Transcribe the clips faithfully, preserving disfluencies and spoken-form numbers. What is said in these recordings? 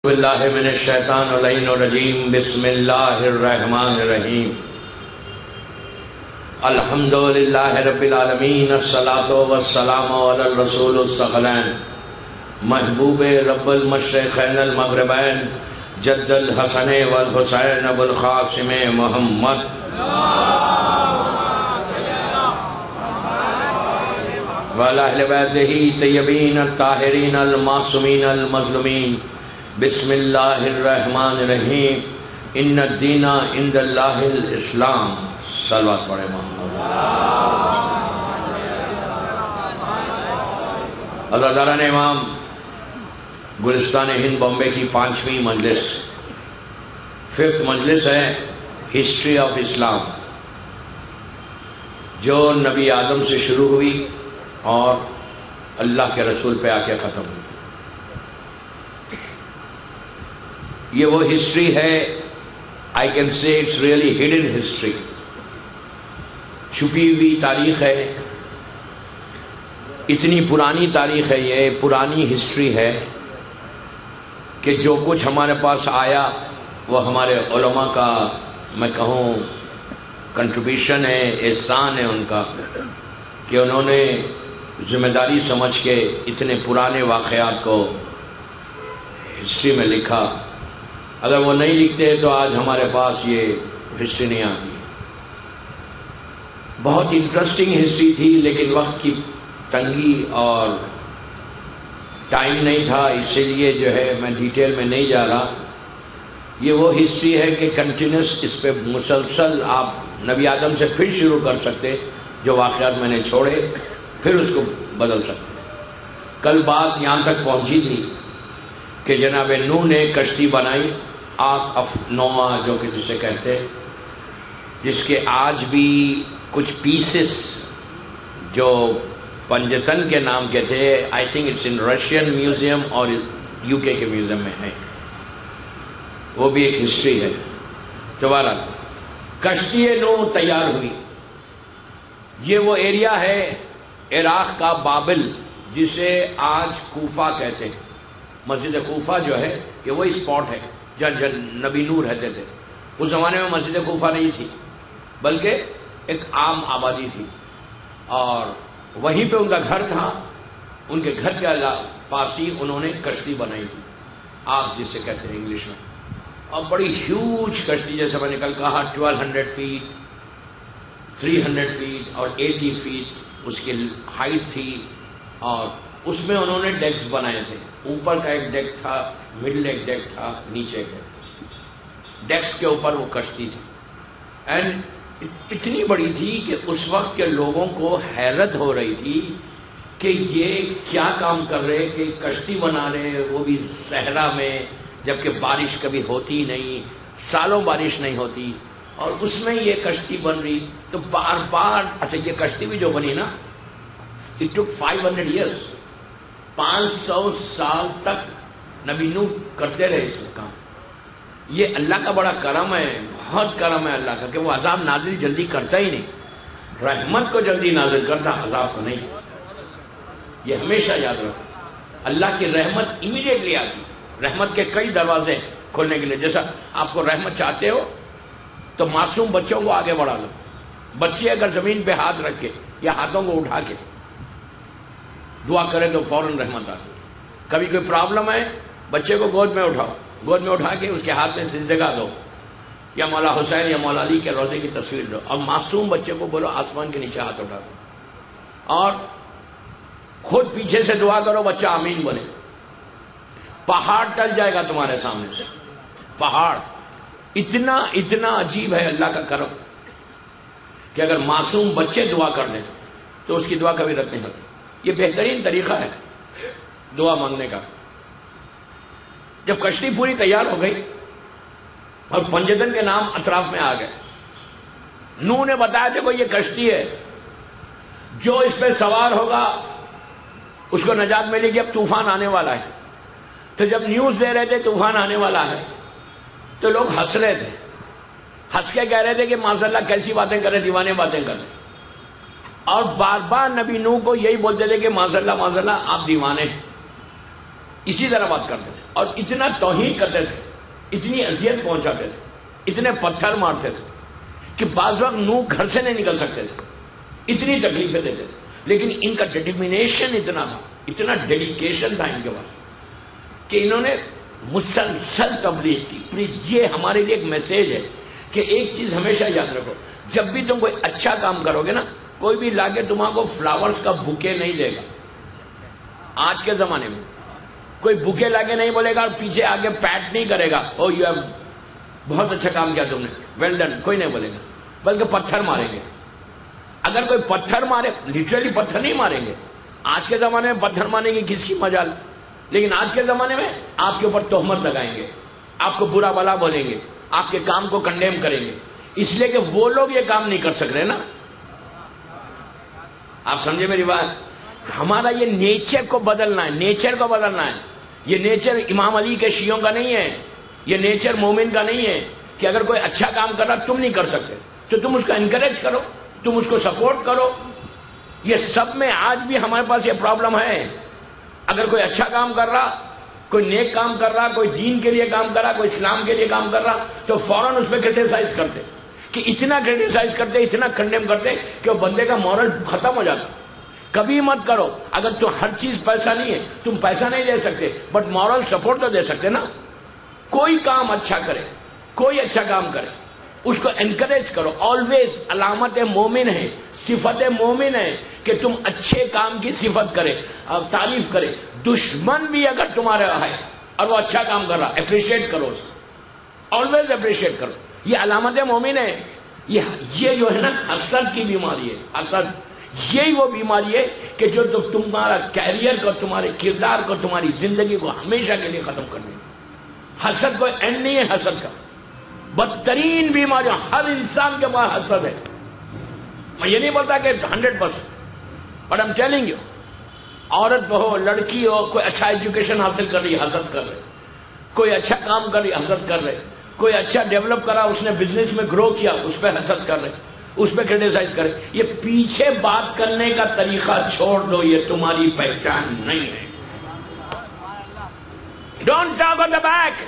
باللہ من الشیطان اللعین الرجیم بسم اللہ الرحمن الرحیم الحمد للہ رب العالمین الصلاۃ والسلام علی الرسول الثقلین محبوب رب المشرقین المغربین جد الحسن والحسین ابو القاسم محمد وعلی اہل بیتہ طیبین الطاہرین المعصومین المظلومین بسم اللہ الرحمن الرحیم ان الدین عند اللہ الاسلام صلوات پڑھے محمد اللہ تعالیٰ نے امام گلستان ہند بامبے کی پانچویں مجلس ففتھ مجلس ہے ہسٹری آف اسلام جو نبی آدم سے شروع ہوئی اور اللہ کے رسول پہ آ کے ختم ہوئی. یہ وہ ہسٹری ہے I can say it's really hidden history, چھپی ہوئی تاریخ ہے. اتنی پرانی تاریخ ہے، یہ پرانی ہسٹری ہے کہ جو کچھ ہمارے پاس آیا وہ ہمارے علماء کا میں کہوں کنٹریبیوشن ہے، احسان ہے ان کا کہ انہوں نے ذمہ داری سمجھ کے اتنے پرانے واقعات کو ہسٹری میں لکھا. اگر وہ نہیں لکھتے تو آج ہمارے پاس یہ ہسٹری نہیں آتی. بہت انٹرسٹنگ ہسٹری تھی لیکن وقت کی تنگی اور ٹائم نہیں تھا، اسی لیے جو ہے میں ڈیٹیل میں نہیں جا رہا. یہ وہ ہسٹری ہے کہ کنٹینیوس اس پہ مسلسل آپ نبی آدم سے پھر شروع کر سکتے، جو واقعات میں نے چھوڑے پھر اس کو بدل سکتے. کل بات یہاں تک پہنچی تھی کہ جناب نوح نے کشتی بنائی، آرک آف نوح جو کہ جسے کہتے، جس کے آج بھی کچھ پیسز جو پنجتن کے نام کے تھے، I think it's in Russian museum اور یو کے کے میوزیم میں ہے. وہ بھی ایک ہسٹری ہے. دوبارہ کشتی نوح تیار ہوئی. یہ وہ ایریا ہے عراق کا بابل جسے آج کوفہ کہتے ہیں. مسجد کوفہ جو ہے یہ وہ اسپاٹ ہے جہاں نبی نوح رہتے تھے. اس زمانے میں مسجد کوفہ نہیں تھی بلکہ ایک عام آبادی تھی اور وہیں پہ ان کا گھر تھا. ان کے گھر کے پاس ہی انہوں نے کشتی بنائی تھی، آگ جسے کہتے ہیں انگلش میں. اور بڑی ہیوج کشتی، جیسے میں نے کل کہا twelve hundred feet three hundred feet اور ایٹی فیٹ اس کی ہائٹ تھی. اور اس میں انہوں نے ڈیکس بنائے تھے. اوپر کا ایک ڈیک تھا، مڈل ایک ڈیک تھا، نیچے ایک ڈیک تھا. ڈیکس کے اوپر وہ کشتی تھی اینڈ اتنی بڑی تھی کہ اس وقت کے لوگوں کو حیرت ہو رہی تھی کہ یہ کیا کام کر رہے کہ کشتی بنا رہے، وہ بھی صحرا میں، جبکہ بارش کبھی ہوتی نہیں، سالوں بارش نہیں ہوتی، اور اس میں یہ کشتی بن رہی. تو بار بار اچھا یہ کشتی بھی جو بنی نا it took five hundred years, پانچ سو سال تک نبی نوح کرتے رہے اس میں کام. یہ اللہ کا بڑا کرم ہے، بہت کرم ہے اللہ کا کہ وہ عذاب نازل جلدی کرتا ہی نہیں. رحمت کو جلدی نازل کرتا، عذاب کو نہیں. یہ ہمیشہ یاد رکھو، اللہ کی رحمت امیڈیٹلی آتی. رحمت کے کئی دروازے کھولنے کے لیے. جیسا آپ کو رحمت چاہتے ہو تو معصوم بچوں کو آگے بڑھا لو. بچے اگر زمین پہ ہاتھ رکھ کے یا ہاتھوں کو اٹھا کے دعا کرے تو فوراً رحمت آتی. کبھی کوئی پرابلم ہے بچے کو گود میں اٹھاؤ، گود میں اٹھا کے اس کے ہاتھ میں سجدہ دو یا مولا حسین یا مولا علی کے روزے کی تصویر دو، اور معصوم بچے کو بولو آسمان کے نیچے ہاتھ اٹھا دو اور خود پیچھے سے دعا کرو، بچہ آمین بولے. پہاڑ ٹل جائے گا تمہارے سامنے سے. پہاڑ اتنا اتنا عجیب ہے اللہ کا کرم کہ اگر معصوم بچے دعا کر دیں تو اس کی دعا کبھی رد نہیں ہوتی. یہ بہترین طریقہ ہے دعا مانگنے کا. جب کشتی پوری تیار ہو گئی اور پنجتن کے نام اطراف میں آ گئے، نوح نے بتایا دیکھو یہ کشتی ہے، جو اس پہ سوار ہوگا اس کو نجات ملے گی، اب طوفان آنے والا ہے. تو جب نیوز دے رہے تھے طوفان آنے والا ہے تو لوگ ہنس رہے تھے، ہنس کے کہہ رہے تھے کہ معاذ اللہ کیسی باتیں کریں، دیوانے باتیں کریں. اور بار بار نبی نوح کو یہی بولتے تھے کہ معاذ اللہ معاذ اللہ آپ دیوانے ہیں. اسی طرح بات کرتے تھے اور اتنا توہین کرتے تھے، اتنی اذیت پہنچاتے تھے، اتنے پتھر مارتے تھے کہ بعض وقت نو گھر سے نہیں نکل سکتے تھے، اتنی تکلیفیں دیتے تھے. لیکن ان کا ڈیٹرمنیشن اتنا تھا، اتنا ڈیڈیکیشن تھا ان کے پاس کہ انہوں نے مسلسل تبلیغ کی. پلیز یہ ہمارے لیے ایک میسج ہے کہ ایک چیز ہمیشہ یاد رکھو، جب بھی تم کوئی اچھا کام کرو گے نا، کوئی بھی لا کے تمہارے کو فلاورز کا بوکے نہیں دے گا. آج کے زمانے میں کوئی بوکے لا کے نہیں بولے گا اور پیچھے آگے پیٹ نہیں کرے گا، او یو ہیو بہت اچھا کام کیا تم نے، ویل ڈن، کوئی نہیں بولے گا، بلکہ پتھر ماریں گے. اگر کوئی پتھر مارے، لٹرلی پتھر نہیں ماریں گے. آج کے زمانے میں پتھر مارنے کی کس کی مجال، لیکن آج کے زمانے میں آپ کے اوپر تہمت لگائیں گے، آپ کو برا بلا بولیں گے، آپ کے کام کو کنڈیم کریں گے، اس لیے کہ وہ لوگ یہ کام نہیں کر سک رہے نا. آپ سمجھے میری بات؟ ہمارا یہ نیچر کو بدلنا ہے، نیچر کو بدلنا ہے. یہ نیچر امام علی کے شیعوں کا نہیں ہے، یہ نیچر مومن کا نہیں ہے کہ اگر کوئی اچھا کام کر رہا تم نہیں کر سکتے تو تم اس کو انکریج کرو، تم اس کو سپورٹ کرو. یہ سب میں آج بھی ہمارے پاس یہ پرابلم ہے. اگر کوئی اچھا کام کر رہا، کوئی نیک کام کر رہا، کوئی دین کے لیے کام کر رہا، کوئی اسلام کے لیے کام کر رہا، تو فوراً اس پہ کرٹیسائز کرتے، کہ اتنا کرٹیسائز کرتے، اتنا کنڈیم کرتے کہ وہ بندے کا مورل ختم ہو جاتا. کبھی مت کرو. اگر تو ہر چیز پیسہ نہیں ہے، تم پیسہ نہیں دے سکتے بٹ مورل سپورٹ تو دے سکتے نا. کوئی کام اچھا کرے، کوئی اچھا کام کرے، اس کو انکریج کرو. آلویز علامت مومن ہے، صفت مومن ہے کہ تم اچھے کام کی صفت کرے اور تعریف کرے. دشمن بھی اگر تمہارا ہے اور وہ اچھا کام کر رہا، اپریشیٹ کرو اس کو، آلویز اپریشیٹ کرو. یہ علامت مومن ہے. یہ یہ جو ہے نا حسد کی بیماری ہے. حسد یہی وہ بیماری ہے کہ جو تمہارا کیریئر کو، تمہارے کردار کو، تمہاری زندگی کو ہمیشہ کے لیے ختم کر دے. حسد کوئی اینڈ نہیں ہے. حسد کا بدترین بیماری ہر انسان کے پاس حسد ہے. میں یہ نہیں بولتا کہ hundred percent, but I am telling you, عورت ہو، لڑکی ہو، کوئی اچھا ایجوکیشن حاصل کر رہی حسد کر رہے، کوئی اچھا کام کر رہی حسد کر رہے، کوئی اچھا ڈیولپ کرا، اس نے بزنس میں گرو کیا، اس پہ حسد کر رہے، اس پہ کرٹیسائز کرے. یہ پیچھے بات کرنے کا طریقہ چھوڑ دو، یہ تمہاری پہچان نہیں ہے. Don't talk on the back.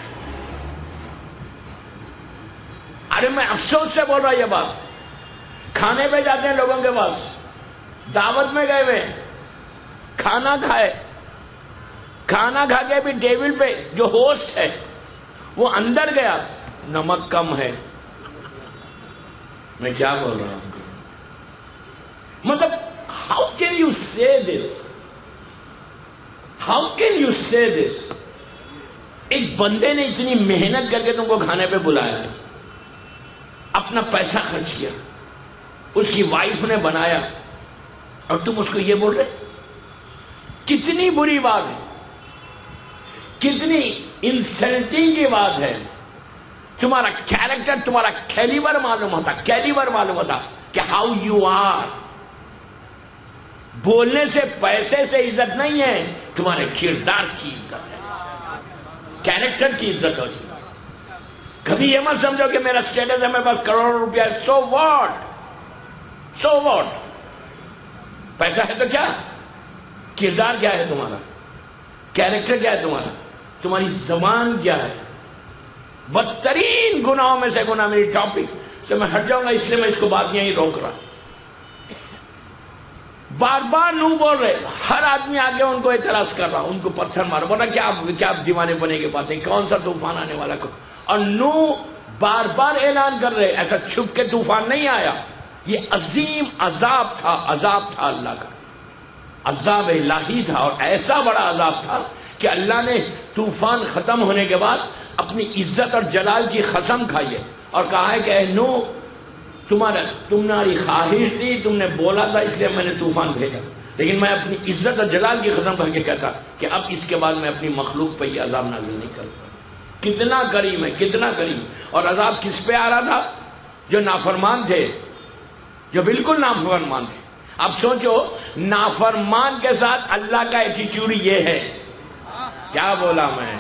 ارے میں افسوس سے بول رہا یہ بات. کھانے پہ جاتے ہیں لوگوں کے پاس، دعوت میں گئے ہوئے، کھانا کھائے، کھانا کھا کے بھی ٹیبل پہ جو ہوسٹ ہے وہ اندر گیا، نمک کم ہے. میں کیا بول رہا ہوں؟ مطلب ہاؤ کین یو سے دس؟ ہاؤ کین یو سے دس؟ ایک بندے نے اتنی محنت کر کے تم کو کھانے پہ بلایا، اپنا پیسہ خرچ کیا، اس کی وائف نے بنایا، اور تم اس کو یہ بول رہے؟ کتنی بری بات ہے، کتنی انسلٹنگ کی بات ہے. تمہارا کیریکٹر، تمہارا کیلیبر معلوم ہوتا، کیلیبر معلوم ہوتا کہ ہاؤ یو آر. بولنے سے، پیسے سے عزت نہیں ہے، تمہارے کردار کی عزت ہے، کیریکٹر کی عزت ہوتی. کبھی یہ مت سمجھو کہ میرا اسٹیٹس ہے، میرے پاس کروڑوں روپیہ ہے، سو واٹ، سو واٹ. پیسہ ہے تو کیا، کردار کیا ہے تمہارا، کیریکٹر کیا ہے تمہارا، تمہاری زبان کیا ہے. بدترین گناہوں میں سے گناہ، میری ٹاپک سے میں ہٹ جاؤں گا اس لیے میں اس کو بات یہیں روک رہا. بار بار نو بول رہے، ہر آدمی آگے ان کو اعتراض کر رہا، ان کو پتھر مارو، بولا کیا کیا دیوانے بنے کی باتیں، کون سا طوفان آنے والا. اور نو بار بار اعلان کر رہے، ایسا چھپ کے طوفان نہیں آیا، یہ عظیم عذاب تھا، عذاب تھا اللہ کا، عذاب الہی تھا، اور ایسا بڑا عذاب تھا کہ اللہ نے طوفان ختم ہونے کے بعد اپنی عزت اور جلال کی قسم کھائی ہے اور کہا ہے کہ اے نو، تمہارا تمہاری خواہش تھی، تم نے بولا تھا، اس لیے میں نے طوفان بھیجا، لیکن میں اپنی عزت اور جلال کی قسم کھا کے کہتا کہ اب اس کے بعد میں اپنی مخلوق پہ یہ عذاب نازل نہیں کرتا. کتنا کریم ہے، کتنا کریم. اور عذاب کس پہ آ رہا تھا؟ جو نافرمان تھے، جو بالکل نافرمان تھے. اب سوچو، نافرمان کے ساتھ اللہ کا ایٹیٹیوڈ یہ ہے. کیا بولا میں؟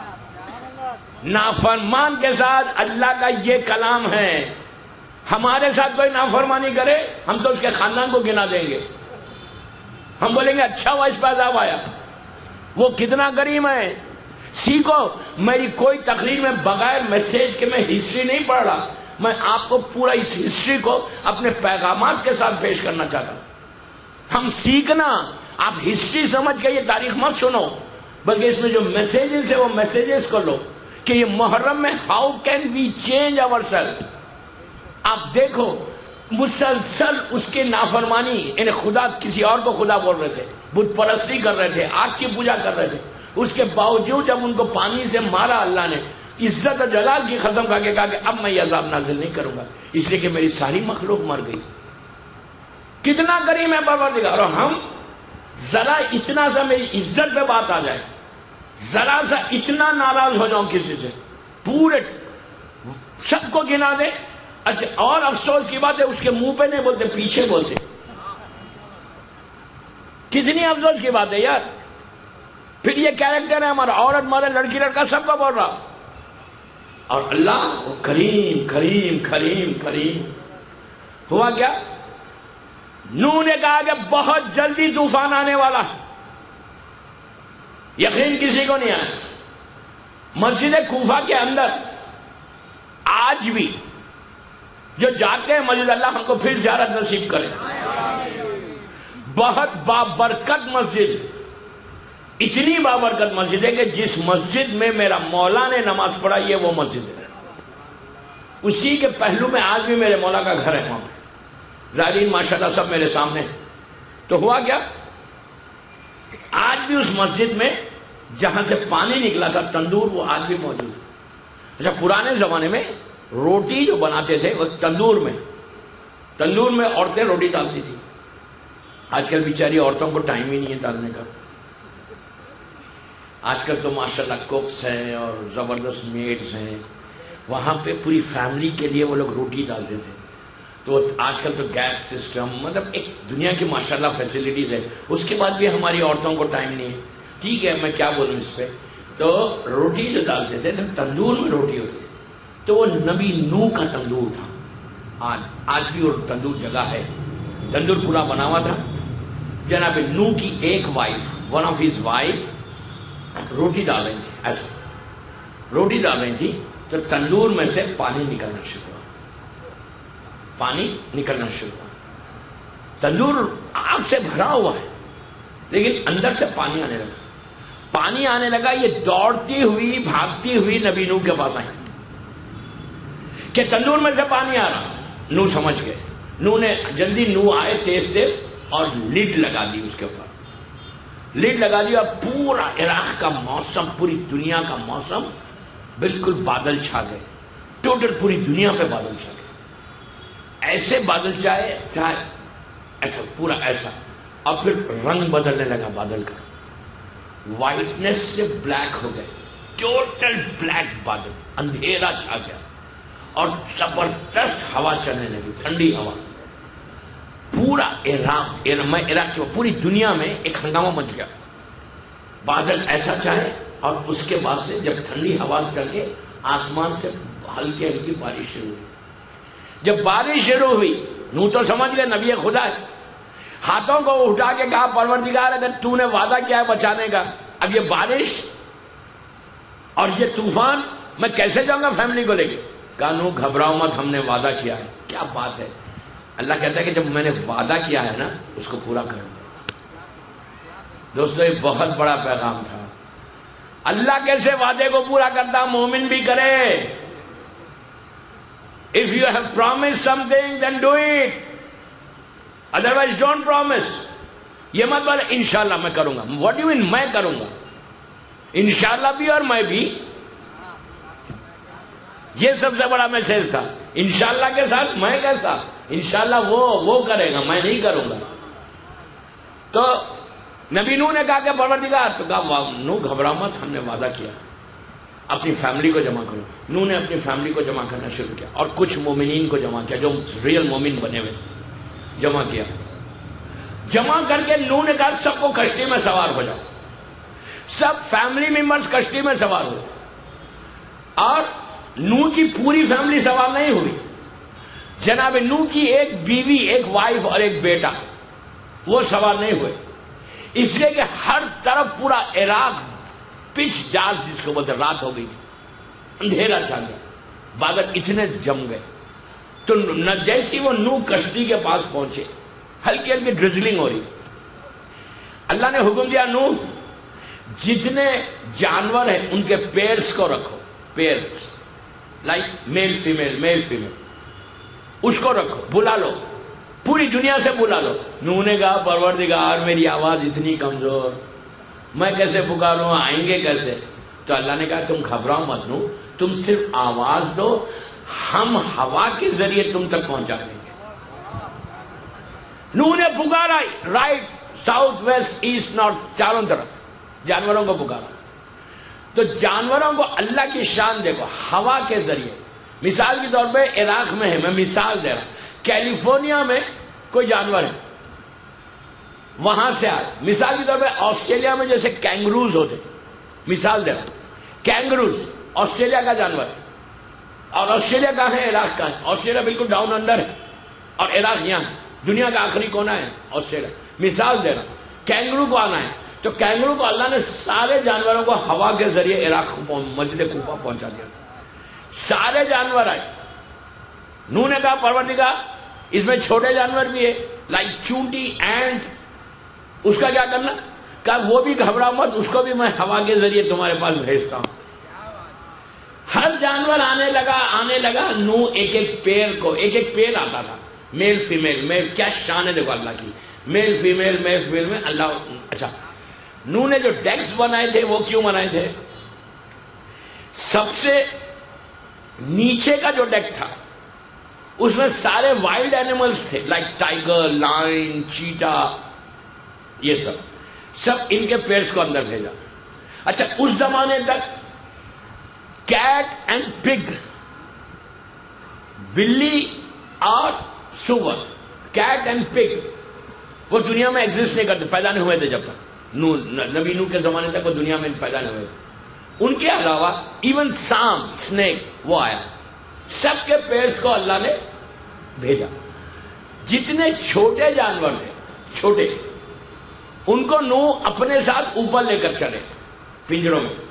نافرمان کے ساتھ اللہ کا یہ کلام ہے. ہمارے ساتھ کوئی نافرمانی کرے، ہم تو اس کے خاندان کو گنا دیں گے. ہم بولیں گے اچھا ہوا اس پہ عذاب آیا. وہ کتنا کریم ہے. سیکھو. میری کوئی تقریر میں بغیر میسج کے میں ہسٹری نہیں پڑھ رہا, میں آپ کو پورا اس ہسٹری کو اپنے پیغامات کے ساتھ پیش کرنا چاہتا ہوں. ہم سیکھنا, آپ ہسٹری سمجھ کے یہ تاریخ مت سنو, بلکہ اس میں جو میسیجز ہے وہ میسیجز کو لو کہ یہ محرم میں how can we change our self. آپ دیکھو مسلسل اس کی نافرمانی, انہیں خدا کسی اور کو خدا بول رہے تھے, بت پرستی کر رہے تھے, آگ کی پوجا کر رہے تھے. اس کے باوجود جب ان کو پانی سے مارا اللہ نے, عزت و جلال کی قسم کھا کے کہا کہ اب میں یہ عذاب نازل نہیں کروں گا, اس لیے کہ میری ساری مخلوق مر گئی. کتنا کریم ہے پروردگار. اور ہم ذرا اتنا سا میری عزت پہ بات آ جائے, ذرا سا اتنا ناراض ہو جاؤں کسی سے, پورے سب کو گنا دے. اچھا, اور افسوس کی بات ہے اس کے منہ پہ نہیں بولتے, پیچھے بولتے. کتنی افسوس کی بات ہے یار. پھر یہ کیریکٹر ہے ہمارا, عورت مرد لڑکی لڑکا سب کا بول رہا, اور اللہ وہ کریم کریم کریم کریم. ہوا کیا؟ نوح نے کہا کہ بہت جلدی طوفان آنے والا ہے. یقین کسی کو نہیں آیا. مسجد کوفہ کے اندر آج بھی جو جاتے ہیں مسجد, اللہ ہم کو پھر زیارت نصیب کرے. بہت بابرکت مسجد, اتنی بابرکت مسجد ہے کہ جس مسجد میں میرا مولا نے نماز پڑھا یہ وہ مسجد ہے. اسی کے پہلو میں آج بھی میرے مولا کا گھر ہے. وہاں پہ زائرین ماشاءاللہ سب میرے سامنے. تو ہوا کیا, آج بھی اس مسجد میں جہاں سے پانی نکلا تھا تندور, وہ آج بھی موجود ہے. اچھا, پرانے زمانے میں روٹی جو بناتے تھے وہ تندور میں تندور میں عورتیں روٹی ڈالتی تھی. آج کل بیچاری عورتوں کو ٹائم ہی نہیں ہے ڈالنے کا. آج کل تو ماشاءاللہ کوکس ہیں اور زبردست میڈز ہیں. وہاں پہ پوری فیملی کے لیے وہ لوگ روٹی ڈالتے تھے. تو آج کل تو گیس سسٹم, مطلب ایک دنیا کی ماشاءاللہ فیسلٹیز ہے. اس کے بعد بھی ہماری عورتوں کو ٹائم نہیں ہے. ٹھیک ہے, میں کیا بولوں اس پہ. تو روٹی جو ڈالتے تھے تو تندور میں روٹی ہوتی تھی. تو وہ نبی نوح کا تندور تھا. آج آج بھی وہ تندور جگہ ہے. تندور پورا بنا ہوا تھا. جناب نوح کی ایک wife, one of his wife روٹی ڈال رہی تھی. ایسا روٹی ڈال رہی تھی تو تندور میں سے پانی نکلنا شروع ہوا. پانی نکلنا شروع ہوا. تندور آگ سے بھرا ہوا ہے لیکن اندر سے پانی آنے لگا. پانی آنے لگا. یہ دوڑتی ہوئی بھاگتی ہوئی نبی نوح کے پاس آئی کہ تندور میں سے پانی آ رہا. نوح سمجھ گئے. نوح نے جلدی نوح آئے تیز تیز اور لڈ لگا دی اس کے اوپر. لڈ لگا دی اور پورا عراق کا موسم, پوری دنیا کا موسم, بالکل بادل چھا گئے. ٹوٹل پوری دنیا پہ بادل چھا گئے. ایسے بادل چاہے چاہے ایسا پورا ایسا. اور پھر رنگ بدلنے لگا بادل کا. وائٹنس سے بلیک ہو گئے. ٹوٹل بلیک بادل, اندھیرا چھا گیا اور زبردست ہوا چلنے لگی, ٹھنڈی ہوا. پورا عراق میں عراق کی پوری دنیا میں ایک ہنگامہ مچ گیا. بادل ایسا چاہے اور اس کے بعد سے جب ٹھنڈی ہوا چل کے آسمان سے ہلکی ہلکی بارش شروع ہوئی. جب بارش شروع ہوئی نوح تو سمجھ گئے نبی خدا ہے. ہاتھوں کو اٹھا کے کہا پروردگار اگر تو نے وعدہ کیا ہے بچانے کا, اب یہ بارش اور یہ طوفان میں کیسے جاؤں گا فیملی کو لے کے. کہا نوح گھبراؤ مت, ہم نے وعدہ کیا ہے. کیا بات ہے. اللہ کہتا ہے کہ جب میں نے وعدہ کیا ہے نا اس کو پورا کروں گا. دوستو یہ بہت بڑا پیغام تھا. اللہ کیسے وعدے کو پورا کرتا, مومن بھی کرے. If you have promised something then do it, otherwise don't promise. یہ مت بولے انشاءاللہ میں کروں گا. What do you mean میں کروں گا؟ انشاءاللہ بھی اور میں بھی. یہ سب سے بڑا میسج تھا. انشاءاللہ کے ساتھ میں کیسا, انشاءاللہ وہ وہ کرے گا, میں نہیں کروں گا. تو نبی نوح نے کہا کہ پروردگار, تو کہا نوح گھبرا مت, ہم نے وعدہ کیا, اپنی فیملی کو جمع کرو. نوح نے اپنی فیملی کو جمع کرنا شروع کیا اور کچھ مومنین کو جمع کیا جو ریئل مومن بنے ہوئے تھے, جمع کیا. جمع کر کے نوح نے کہا سب کو کشتی میں سوار ہو جاؤ. سب فیملی ممبرز کشتی میں سوار ہوئے. اور نوح کی پوری فیملی سوار نہیں ہوئی. جناب نوح کی ایک بیوی, ایک وائف اور ایک بیٹا وہ سوار نہیں ہوئے. اس لیے کہ ہر طرف پورا عراق پچ ڈارک جس کو بولتے رات ہو گئی تھی، اندھیرا چھا گیا، بادل اتنے جم گئے. تو نہ جیسی وہ نوح کشتی کے پاس پہنچے، ہلکی ہلکی ڈرزلنگ ہو رہی. اللہ نے حکم دیا نوح جتنے جانور ہیں ان کے پیرس کو رکھو، pairs like male female male female اس کو رکھو، بلا لو، پوری دنیا سے بلا لو. نوح نے کہا پروردگار میری آواز اتنی کمزور، میں کیسے پکاروں، آئیں گے کیسے؟ تو اللہ نے کہا تم گھبراؤ مت نوح، تم صرف آواز دو، ہم ہوا کے ذریعے تم تک پہنچا دیں گے. نوح نے پکارا right south west east north چاروں طرف جانوروں کو پکارا. تو جانوروں کو اللہ کی شان دیکھو، ہوا کے ذریعے. مثال کے طور پہ عراق میں ہے، میں مثال دے رہا ہوں، کیلیفورنیا میں کوئی جانور ہے وہاں سے آئے. مثال کے طور پہ آسٹریلیا میں جیسے کینگروز ہوتے، مثال دے رہا ہوں، کینگروز آسٹریلیا کا جانور ہے. اور آسٹریلیا کا ہے، عراق کا ہے. آسٹریلیا بالکل ڈاؤن انڈر ہے اور عراق یہاں ہے، دنیا کا آخری کونا ہے آسٹریلیا. مثال دے رہا ہوں، کینگرو کو آنا ہے تو کینگرو کو اللہ نے سارے جانوروں کو ہوا کے ذریعے عراق مسجد کوفہ پہنچا دیا تھا. سارے جانور آئے. نوح نے کہا پروردگار اس میں چھوٹے جانور بھی ہے لائک چونٹی اینٹ، اس کا کیا کرنا؟ کہا وہ بھی گھبرا مت، اس کو بھی میں ہوا کے ذریعے تمہارے پاس بھیجتا ہوں. ہر جانور آنے لگا آنے لگا نوح ایک ایک پیر کو، ایک ایک پیر آتا تھا، میل فیمیل. میل کیا شان ہے دیکھو اللہ کی، میل فیمیل میل فیمیل میں اللہ. اچھا نوح نے جو ڈیکس بنائے تھے وہ کیوں بنائے تھے؟ سب سے نیچے کا جو ڈیک تھا اس میں سارے وائلڈ اینیملز تھے لائک ٹائیگر، لائن، چیٹا، یہ سب سب ان کے پیرس کو اندر بھیجا. اچھا اس زمانے تک کیٹ اینڈ پگ، بلی اور سور، کیٹ اینڈ پگ وہ دنیا میں ایگزسٹ نہیں کرتے، پیدا نہیں ہوئے تھے جب تک نو نبی نوح کے زمانے تک وہ دنیا میں پیدا نہیں ہوئے تھے. ان کے علاوہ ایون سام، سنیک وہ آیا. سب کے پیرس کو اللہ نے بھیجا. جتنے چھوٹے جانور تھے چھوٹے ان کو نوح اپنے ساتھ اوپر لے کر چلے پنجروں میں.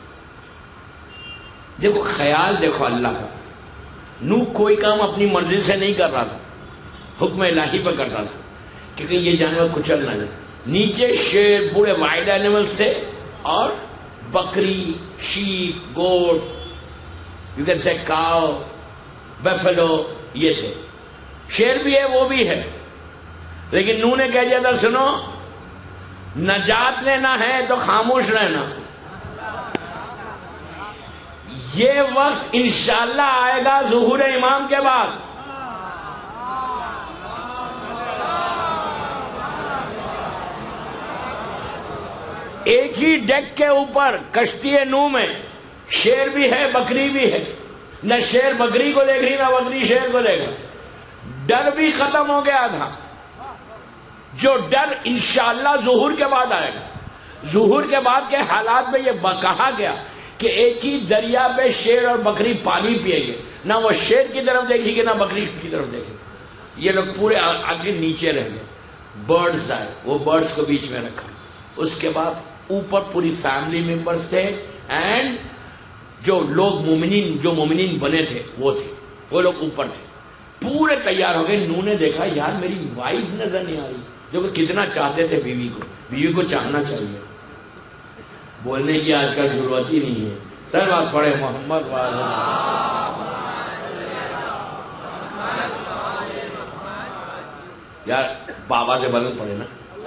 دیکھو خیال دیکھو اللہ کا، نوح کوئی کام اپنی مرضی سے نہیں کر رہا تھا، حکم الہی پہ کرتا تھا کیونکہ یہ جانور کچل نہ جائے. نیچے شیر، بوڑھے وائلڈ اینیملز تھے اور بکری، shape, got, you can say کاؤ، بیفلو، یہ تھے. شیر بھی ہے وہ بھی ہے، لیکن نوح نے کہہ دیا تھا سنو نجات لینا ہے تو خاموش رہنا. یہ وقت انشاءاللہ آئے گا ظہور امام کے بعد. ایک ہی ڈیک کے اوپر کشتی نوح میں شیر بھی ہے، بکری بھی ہے. نہ شیر بکری کو دیکھ رہی نہ بکری شیر کو دیکھ رہا. ڈر بھی ختم ہو گیا تھا، جو ڈر انشاءاللہ ظہور کے بعد آئے گا. ظہور کے بعد کے حالات میں یہ کہا گیا کہ ایک ہی دریا پہ شیر اور بکری پانی پیئیں گے، نہ وہ شیر کی طرف دیکھیں گے نہ بکری کی طرف دیکھیں گے. یہ لوگ پورے آگے نیچے رہ گئے. برڈز آئے، وہ برڈز کو بیچ میں رکھا. اس کے بعد اوپر پوری فیملی ممبرز تھے اینڈ جو لوگ مومنین جو مومنین بنے تھے وہ تھے، وہ لوگ اوپر تھے. پورے تیار ہو گئے. نوح نے دیکھا یار میری وائف نظر نہیں آ رہی، جو کہ کتنا چاہتے تھے بیوی کو. بیوی کو چاہنا چاہیے، بولنے کی آج کل ضرورت ہی نہیں ہے. سر بات پڑھے محمد والے یار بابا سے بلند پڑھے نا.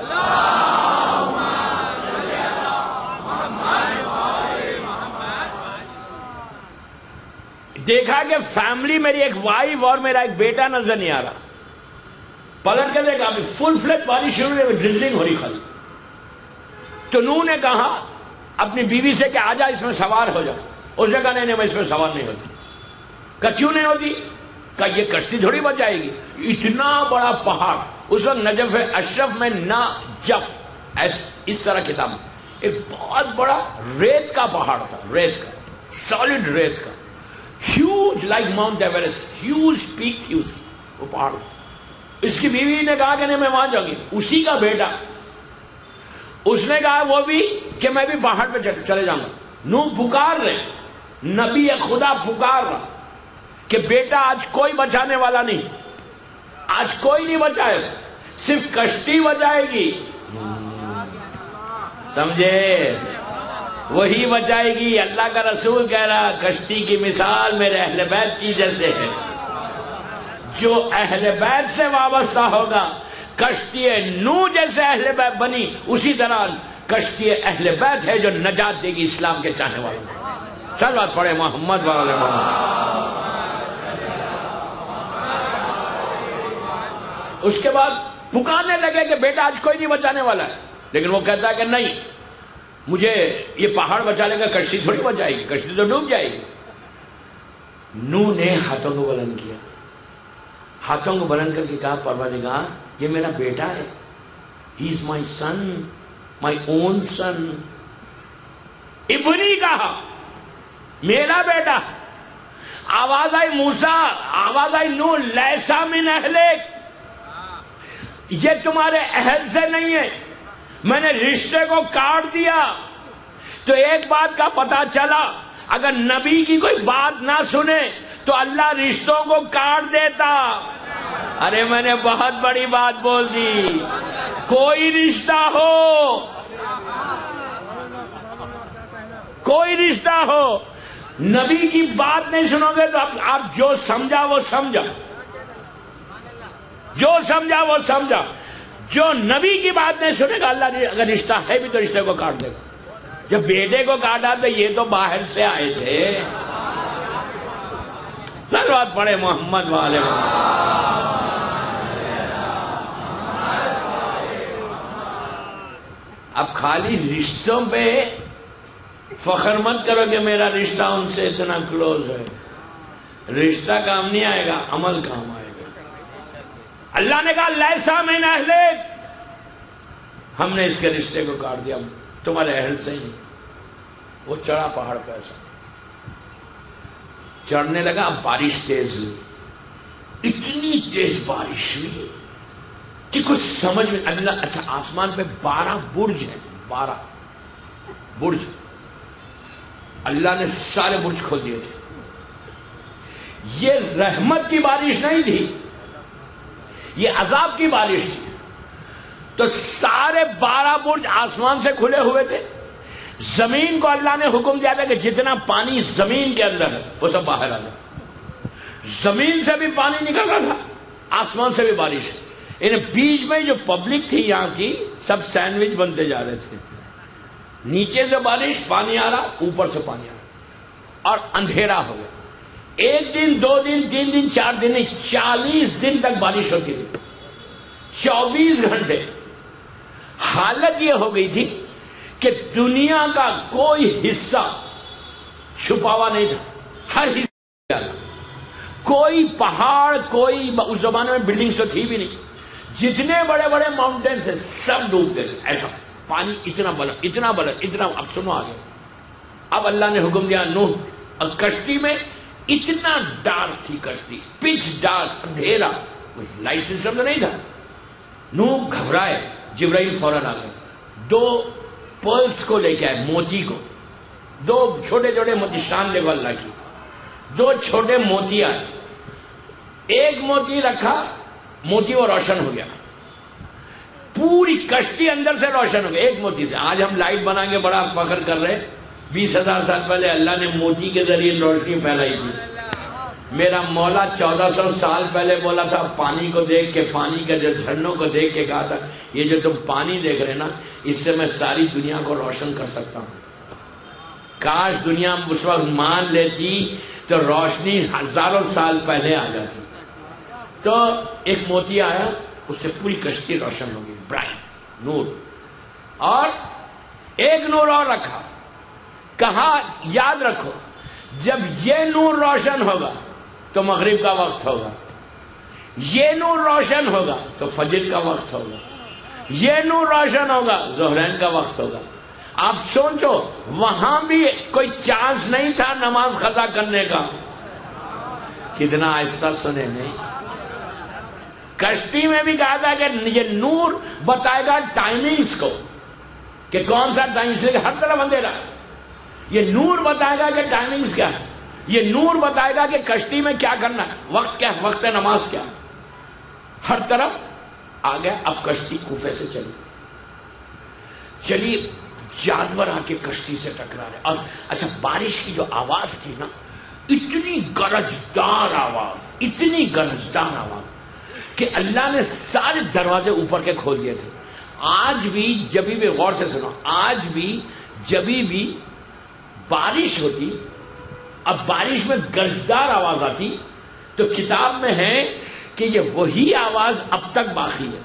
دیکھا کہ فیملی میری ایک وائف اور میرا ایک بیٹا نظر نہیں آ رہا. پلٹ کے دیکھا فل فلیٹ بارش شروع ہوئی، ڈرزلنگ ہو رہی خالی. تو نوح نے کہا اپنی بیوی سے کہ آ جا اس میں سوار ہو جا. اس نے کہا نہیں نہیں میں اس میں سوار نہیں ہوتی. کہا کیوں نہیں ہوتی؟ کہا یہ کشتی تھوڑی بچ جائے گی. اتنا بڑا پہاڑ اس وقت نجف اشرف میں نہ جف اس طرح کتاب ایک بہت بڑا ریت کا پہاڑ تھا، ریت کا، سالڈ ریت کا، huge like Mount Everest, huge peak تھی اس کی وہ پہاڑ. اس کی بیوی نے کہا کہ نہیں میں وہاں جاؤں گی. اسی کا بیٹا اس نے کہا وہ بھی کہ میں بھی پہاڑ پہ چلے جاؤں گا. نوح پکار رہے, نبی خدا پکار رہا کہ بیٹا آج کوئی بچانے والا نہیں, آج کوئی نہیں بچائے, صرف کشتی بچائے گی. سمجھے؟ وہی بچائے گی. اللہ کا رسول کہہ رہا کشتی کی مثال میرے اہل بیت کی جیسے ہے. جو اہل بیت سے وابستہ ہوگا, کشتی نوح جیسے اہل بیت بنی, اسی طرح کشتی اہل بیت ہے جو نجات دے گی اسلام کے چاہنے والوں کو. صلوات پڑھے محمد والے محمد. اس کے بعد پکارنے لگے کہ بیٹا آج کوئی نہیں بچانے والا ہے, لیکن وہ کہتا ہے کہ نہیں, مجھے یہ پہاڑ بچا لے گا, کشتی تھوڑی بچائے گی, کشتی تو ڈوب جائے گی. نوح نے ہاتھوں کو بلند کیا, ہاتھوں کو بلند کر کے کہا پروردگار یہ میرا بیٹا ہے, ہی از مائی سن, مائی اون سن. ابنی کہا, میرا بیٹا. آواز آئی موسیٰ, آواز آئی نوح, لیسا من اہلک, یہ تمہارے اہل سے نہیں ہے, میں نے رشتے کو کاٹ دیا. تو ایک بات کا پتا چلا, اگر نبی کی کوئی بات نہ سنے تو اللہ رشتوں کو کاٹ دیتا. ارے میں نے بہت بڑی بات بول دی. کوئی رشتہ ہو, کوئی رشتہ ہو, نبی کی بات نہیں سنو گے تو آپ جو سمجھا وہ سمجھا, جو سمجھا وہ سمجھا. جو نبی کی بات نہیں سنے گا اللہ نے اگر رشتہ ہے بھی تو رشتے کو کاٹ دے گا. جب بیٹے کو کاٹا تو یہ تو باہر سے آئے تھے. صلوات پڑھے محمد والے. اب خالی رشتوں پہ فخر مت کرو کہ میرا رشتہ ان سے اتنا کلوز ہے. رشتہ کام نہیں آئے گا, عمل کام آئے گا. اللہ نے کہا لیسا من اہلک, ہم نے اس کے رشتے کو کاٹ دیا, تمہارے اہل سے ہی. وہ چڑھا پہاڑ پہ, ایسا چڑھنے لگا. اب بارش تیز ہوئی, اتنی تیز بارش ہوئی کہ کچھ سمجھ میں. اللہ اچھا آسمان پہ بارہ برج ہیں, بارہ برج. اللہ نے سارے برج کھول دیے تھے. یہ رحمت کی بارش نہیں تھی, یہ عذاب کی بارش تھی. تو سارے بارہ برج آسمان سے کھلے ہوئے تھے. زمین کو اللہ نے حکم دیا تھا کہ جتنا پانی زمین کے اندر ہے وہ سب باہر آ جائے. زمین سے بھی پانی نکل رہا تھا, آسمان سے بھی بارش. ان بیچ میں جو پبلک تھی یہاں کی, سب سینڈوچ بنتے جا رہے تھے. نیچے سے بارش, پانی آ رہا, اوپر سے پانی آ رہا, اور اندھیرا ہو گیا. ایک دن, دو دن, تین دن, چار دن نہیں, چالیس دن تک بارش ہوتی تھی, چوبیس گھنٹے. حالت یہ ہو گئی تھی کہ دنیا کا کوئی حصہ چھپا ہوا نہیں تھا, ہر حصہ تھا. کوئی پہاڑ, کوئی اس زمانے میں بلڈنگز تو تھی بھی نہیں, جتنے بڑے بڑے ماؤنٹینس ہیں سب ڈوب گئے. ایسا پانی اتنا بلند, اتنا بلند, اتنا. اب سنو آگے. اب اللہ نے حکم دیا نوح, اور کشتی میں اتنا ڈارک تھی کشتی, پچ ڈارک, اندھیرا, لائٹ سسٹم تو نہیں تھا. نوح گھبرائے, جبرائیل فوراً آ گئے. دو پرلس کو لے کے آئے, موتی کو, دو چھوٹے چھوٹے موتی, شان لے اللہ کی, دو چھوٹے موتی آئے. ایک موتی رکھا, موتی وہ روشن ہو گیا, پوری کشتی اندر سے روشن ہو گئی ایک موتی سے. آج ہم لائٹ بنا کے بڑا فخر کر رہے, بیس ہزار سال پہلے اللہ نے موتی کے ذریعے روشنی پھیلائی تھی. میرا مولا چودہ سو سال پہلے بولا تھا, پانی کو دیکھ کے, پانی کے جو جھرنوں کو دیکھ کے کہا تھا یہ جو تم پانی دیکھ رہے نا, اس سے میں ساری دنیا کو روشن کر سکتا ہوں. کاش دنیا اس وقت مان لیتی تو روشنی ہزاروں سال پہلے آ جاتی. تو ایک موتی آیا, اس سے پوری کشتی روشن ہو گئی, برائٹ نور. اور ایک نور اور رکھا, کہا یاد رکھو جب یہ نور روشن ہوگا تو مغرب کا وقت ہوگا, یہ نور روشن ہوگا تو فجر کا وقت ہوگا, یہ نور روشن ہوگا ظہرین کا وقت ہوگا. آپ سوچو وہاں بھی کوئی چانس نہیں تھا نماز قضا کرنے کا. کتنا آہستہ سنے نہیں. کشتی میں بھی کہا تھا کہ یہ نور بتائے گا ٹائمنگز کو, کہ کون سا ٹائم، اس لیے ہر طرف اندھیرا ہے. یہ نور بتائے گا کہ ٹائمنگز کیا ہے، یہ نور بتائے گا کہ کشتی میں کیا کرنا ہے، وقت کیا ہے، وقت نماز کیا ہے. ہر طرف آ گیا. اب کشتی کوفے سے چلی چلی جانور آ کے کشتی سے ٹکرا رہے. اور اچھا بارش کی جو آواز تھی نا، اتنی گرجدار آواز، اتنی گرجدار آواز کہ اللہ نے سارے دروازے اوپر کے کھول دیے تھے. آج بھی جبھی بھی غور سے سنو، آج بھی جبھی بھی بارش ہوتی، اب بارش میں گرجدار آواز آتی تو کتاب میں ہے کہ یہ وہی آواز اب تک باقی ہے.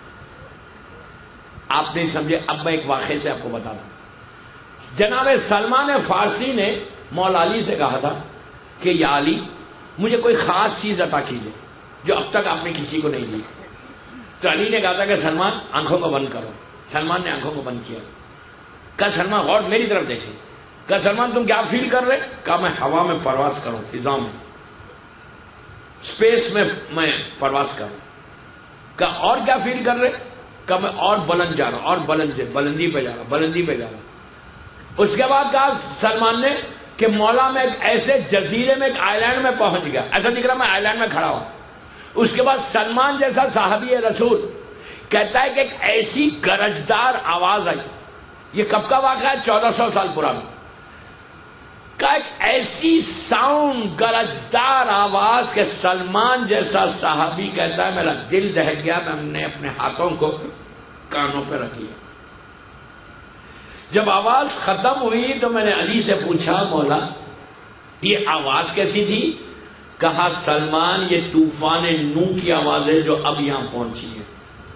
آپ نہیں سمجھے، اب میں ایک واقعے سے آپ کو بتاتا ہوں. جناب سلمان فارسی نے مولا علی سے کہا تھا کہ یا علی مجھے کوئی خاص چیز عطا کیجیے جو اب تک آپ نے کسی کو نہیں دی. تو علی نے کہا تھا کہ سلمان آنکھوں کو بند کرو. سلمان نے آنکھوں کو بند کیا. کہا سلمان غور میری طرف دیکھیں. کہا سلمان تم کیا فیل کر رہے؟ کہا میں ہوا میں پرواز کروں، فضا میں، اسپیس میں میں پرواز کروں. کہا اور کیا فیل کر رہے؟ کہا میں اور بلند جا رہا ہوں، اور بلند سے بلندی پہ جا رہا ہوں، بلندی پہ جا رہا ہوں. اس کے بعد کہا سلمان نے کہ مولا میں ایک ایسے جزیرے میں ایک آئی لینڈ میں پہنچ گیا، ایسا دکھ رہا میں آئی لینڈ میں کھڑا ہوں. اس کے بعد سلمان جیسا صحابی رسول کہتا ہے کہ ایک ایسی گرجدار آواز آئی. یہ کب کا واقعہ ہے؟ چودہ سو سال پرانا. کا ایک ایسی ساؤنڈ گرجدار آواز کہ سلمان جیسا صحابی کہتا ہے میرا دل دہک گیا، میں نے اپنے ہاتھوں کو کانوں پہ رکھ لیا. جب آواز ختم ہوئی تو میں نے علی سے پوچھا مولا یہ آواز کیسی تھی؟ کہا سلمان یہ طوفان نو کی آواز ہے جو اب یہاں پہنچی ہے.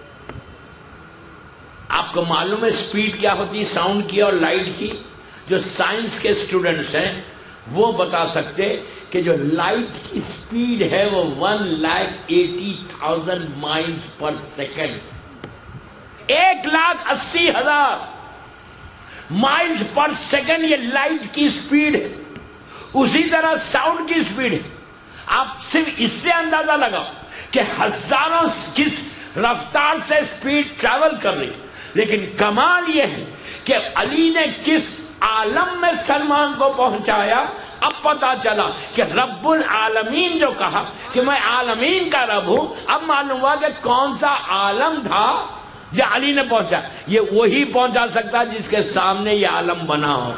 آپ کو معلوم ہے سپیڈ کیا ہوتی ساؤنڈ کی اور لائٹ کی؟ جو سائنس کے اسٹوڈنٹس ہیں وہ بتا سکتے کہ جو لائٹ کی سپیڈ ہے وہ one lakh eighty thousand miles per second, ایک لاکھ اسی ہزار مائلز پر سیکنڈ یہ لائٹ کی سپیڈ ہے. اسی طرح ساؤنڈ کی سپیڈ ہے. آپ صرف اس سے اندازہ لگاؤ کہ ہزاروں کس رفتار سے سپیڈ ٹریول کر رہی. لیکن کمال یہ ہے کہ علی نے کس عالم میں سلمان کو پہنچایا. اب پتا چلا کہ رب العالمین جو کہا کہ میں عالمین کا رب ہوں، اب معلوم ہوا کہ کون سا عالم تھا جو علی نے پہنچا. یہ وہی پہنچا سکتا جس کے سامنے یہ عالم بنا ہو.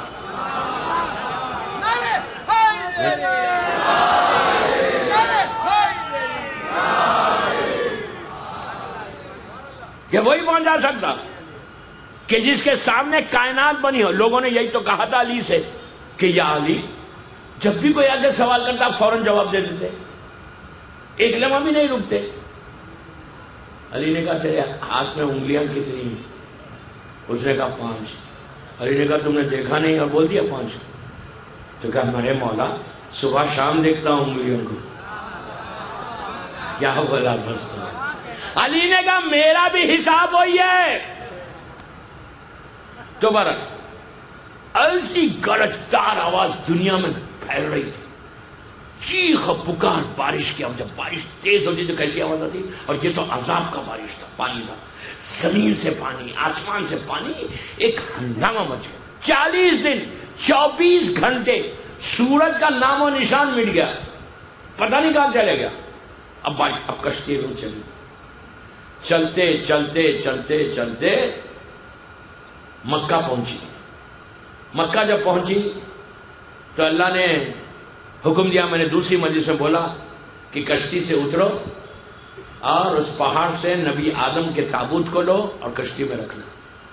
یہ وہی پہنچا سکتا کہ جس کے سامنے کائنات بنی ہو. لوگوں نے یہی تو کہا تھا علی سے کہ یا علی، جب بھی کوئی آگے سوال کرتا فوراً جواب دے دیتے، ایک لمحہ بھی نہیں رکتے. علی نے کہا تیرے ہاتھ میں انگلیاں کتنی ہیں؟ اس نے کہا پانچ. علی نے کہا تم نے دیکھا نہیں اور بول دیا پانچ؟ تو کہا میرے مولا صبح شام دیکھتا ہوں انگلیوں کو. کیا بولا بس. علی نے کہا میرا بھی حساب وہی ہے. تو برا ایسی گرجدار آواز دنیا میں پھیل رہی تھی، چیخ پکار بارش کی. اب جب بارش تیز ہوتی تو کیسی آواز آتی؟ اور یہ تو عذاب کا بارش تھا، پانی تھا، زمین سے پانی، آسمان سے پانی، ایک ہنگامہ مچ گیا. چالیس دن چوبیس گھنٹے سورج کا نام و نشان مٹ گیا، پتہ نہیں کہاں چلے گیا. اب بارش، اب کشتی رو چلی. چلتے چلتے چلتے چلتے مکہ پہنچی. مکہ جب پہنچی تو اللہ نے حکم دیا، میں نے دوسری مجلس میں بولا کہ کشتی سے اترو اور اس پہاڑ سے نبی آدم کے تابوت کو لو اور کشتی میں رکھنا.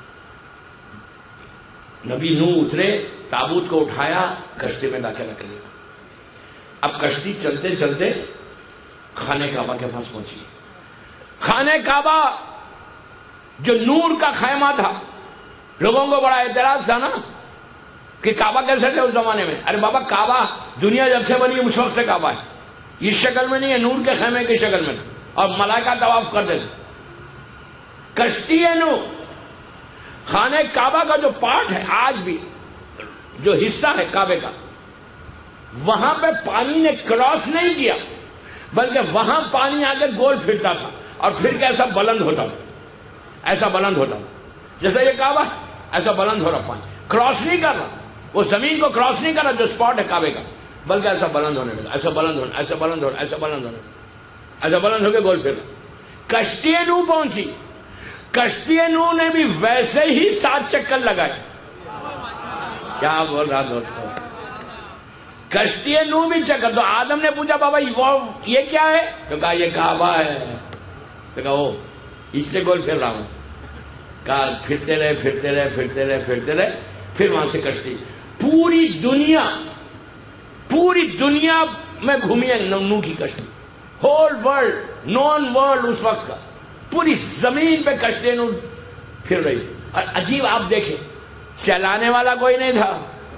نبی نوح اترے، تابوت کو اٹھایا، کشتی میں لا کے رکھ لیا. اب کشتی چلتے چلتے خانہ کعبہ کے پاس پہنچی. خانہ کعبہ جو نور کا خیمہ تھا، لوگوں کو بڑا اعتراض تھا نا کہ کعبہ کیسے تھے اس زمانے میں. ارے بابا کعبہ دنیا جب سے بنی اس وقت سے کعبہ ہے، اس شکل میں نہیں ہے، نور کے خیمے کی شکل میں تھا اور ملائکہ طواف کر دیتے. کشتی ہے نو. خانہ کعبہ کا جو پارٹ ہے آج بھی جو حصہ ہے کعبے کا، وہاں پہ پانی نے کراس نہیں کیا، بلکہ وہاں پانی آ کے گول پھرتا تھا اور پھر کیسا بلند ہوتا تھا، ایسا بلند ہوتا تھا جیسا یہ کعبہ. ایسا بلند ہو رہا پانی، کراس نہیں کر رہا، وہ زمین کو کراس نہیں کر رہا جو اسپاٹ ہے کعبے کا، بلکہ ایسا بلند ہونے لگا، ایسا بلند ہونا، ایسا بلند ہونا، ایسا بلند ہونا، ایسا بلند ہو کے گول پھر رہا۔ کشتی نوح پہنچی، کشتی نوح نے بھی ویسے ہی سات چکر لگائے۔ کیا بول رہا دوستو، کشتی نوح بھی چکر۔ تو آدم نے پوچھا بابا وہ یہ کیا ہے؟ تو کہا یہ کعبہ ہے۔ تو کہا وہ اس لیے گول پھر رہا ہوں۔ کہا پھرتے رہے پھرتے رہے پھرتے رہے پھرتے رہے پھر وہاں سے کشتی پوری دنیا پوری دنیا میں گھومی ہے نوح کی کشتی، ہول ورلڈ، نون ورلڈ اس وقت کا، پوری زمین پہ کشتی نوح پھر رہی تھی۔ اور عجیب آپ دیکھیں، چلانے والا کوئی نہیں تھا،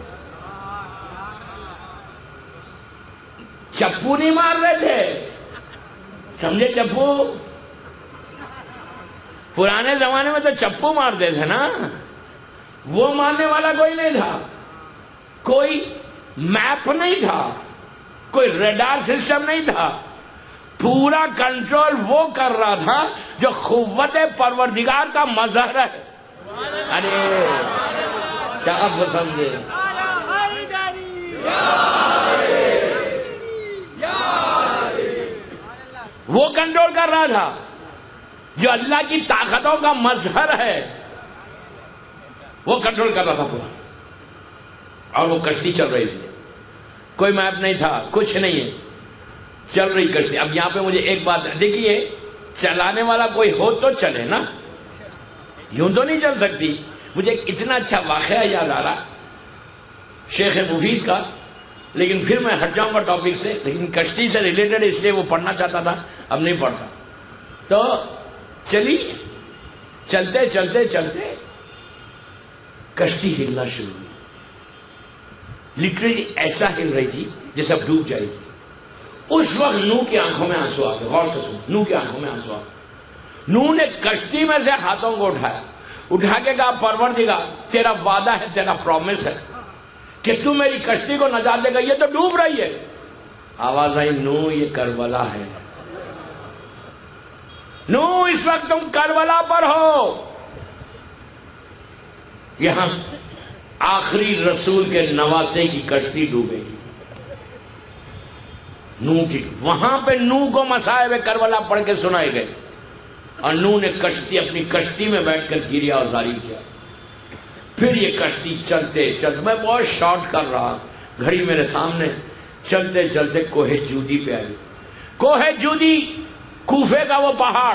چپو نہیں مار رہے تھے، سمجھے؟ چپو پرانے زمانے میں تو چپو مارتے تھے نا، وہ مارنے والا کوئی نہیں تھا، کوئی میپ نہیں تھا، کوئی ریڈار سسٹم نہیں تھا، پورا کنٹرول وہ کر رہا تھا جو قوت پروردگار کا مظہر ہے۔ ارے کیا آپ سمجھے؟ وہ کنٹرول کر رہا تھا جو اللہ کی طاقتوں کا مظہر ہے، وہ کنٹرول کر رہا تھا پورا، اور وہ کشتی چل رہی تھی، کوئی میپ نہیں تھا، کچھ نہیں ہے، چل رہی کشتی۔ اب یہاں پہ مجھے ایک بات دیکھیے، چلانے والا کوئی ہو تو چلے نا، یوں تو نہیں چل سکتی۔ مجھے ایک اتنا اچھا واقعہ یاد آ رہا شیخ مفید کا، لیکن پھر میں ہٹ جاؤں گا ٹاپک سے، لیکن کشتی سے ریلیٹڈ اس لیے وہ پڑھنا چاہتا تھا، اب نہیں پڑھتا۔ تو چلی چلتے چلتے چلتے کشتی ہلنا شروع ہوئی، لٹرلی ایسا ہل رہی تھی جیسے اب ڈوب جائے گی۔ اس وقت نوح کی آنکھوں میں آنسو آ گئے، غور سے سنو، نوح کی آنکھوں میں آنسو آ گئے۔ نوح نے کشتی میں سے ہاتھوں کو اٹھایا، اٹھا کے کہا پروردگار تیرا وعدہ ہے، تیرا پرومس ہے کہ تو میری کشتی کو نجات دے گا، یہ تو ڈوب رہی ہے۔ آواز آئی نوح یہ کربلا ہے، نوح اس وقت تم کربلا پر ہو۔ یہاں آخری رسول کے نواسے کی کشتی ڈوبے گی، نوح کی، وہاں پہ نوح کو مصائب کربلا پڑھ کے سنائے گئے، اور نوح نے کشتی اپنی کشتی میں بیٹھ کر گریا اور زاری کیا۔ پھر یہ کشتی چلتے چلتے، میں بہت شارٹ کر رہا، گھڑی میرے سامنے، چلتے چلتے کوہ جودی پہ آئی۔ کوہ جودی کوفے کا وہ پہاڑ،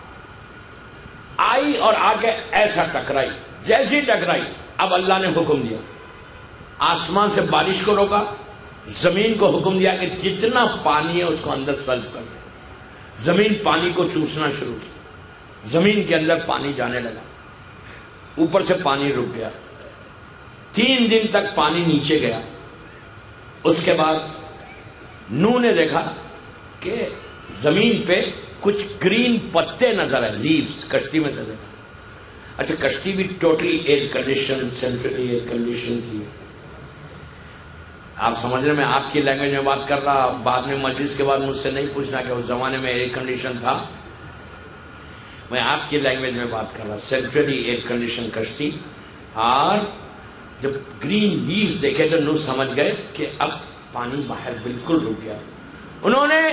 آئی اور آگے ایسا ٹکرائی، جیسی ٹکرائی اب اللہ نے حکم دیا، آسمان سے بارش کو روکا، زمین کو حکم دیا کہ جتنا پانی ہے اس کو اندر سلب کر دے۔ زمین پانی کو چوسنا شروع کی، زمین کے اندر پانی جانے لگا، اوپر سے پانی رک گیا، تین دن تک پانی نیچے گیا۔ اس کے بعد نوح نے دیکھا کہ زمین پہ کچھ گرین پتے نظر آئے، لیوز، کشتی میں سے دیکھا۔ اچھا کشتی بھی totally air condition, centrally air condition تھی۔ آپ سمجھ رہے، میں آپ کی لینگویج میں بات کر رہا، بعد میں مجلس کے بعد مجھ سے نہیں پوچھنا کہ اس زمانے میں ایئر کنڈیشن تھا، میں آپ کی لینگویج میں بات کر رہا، سینٹرلی ایئر کنڈیشن کشتی۔ اور جب گرین لیوز دیکھے تو نوح سمجھ گئے کہ اب پانی باہر بالکل رک گیا۔ انہوں نے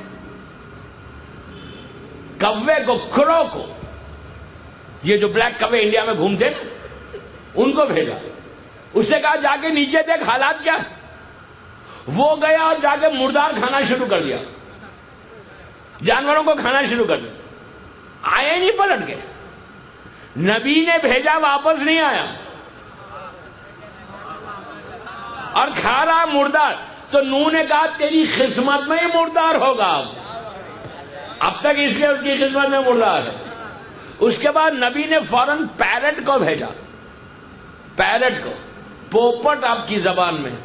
کوے کو، کرو کو، یہ جو بلیک کوے انڈیا میں گھومتے نا، ان کو بھیجا، اس سے کہا جا کے نیچے دیکھ حالات کیا۔ وہ گیا اور جا کے مردار کھانا شروع کر دیا، جانوروں کو کھانا شروع کر دیا، آئے نہیں پلٹ کے، نبی نے بھیجا واپس نہیں آیا، اور کھا رہا مردار۔ تو نوح نے کہا تیری قسمت میں ہی مردار ہوگا، اب اب تک اس لیے اس کی قسمت میں مردار ہے۔ اس کے بعد نبی نے فوراً پیرٹ کو بھیجا، پیرٹ کو، پوپٹ آپ کی زبان میں،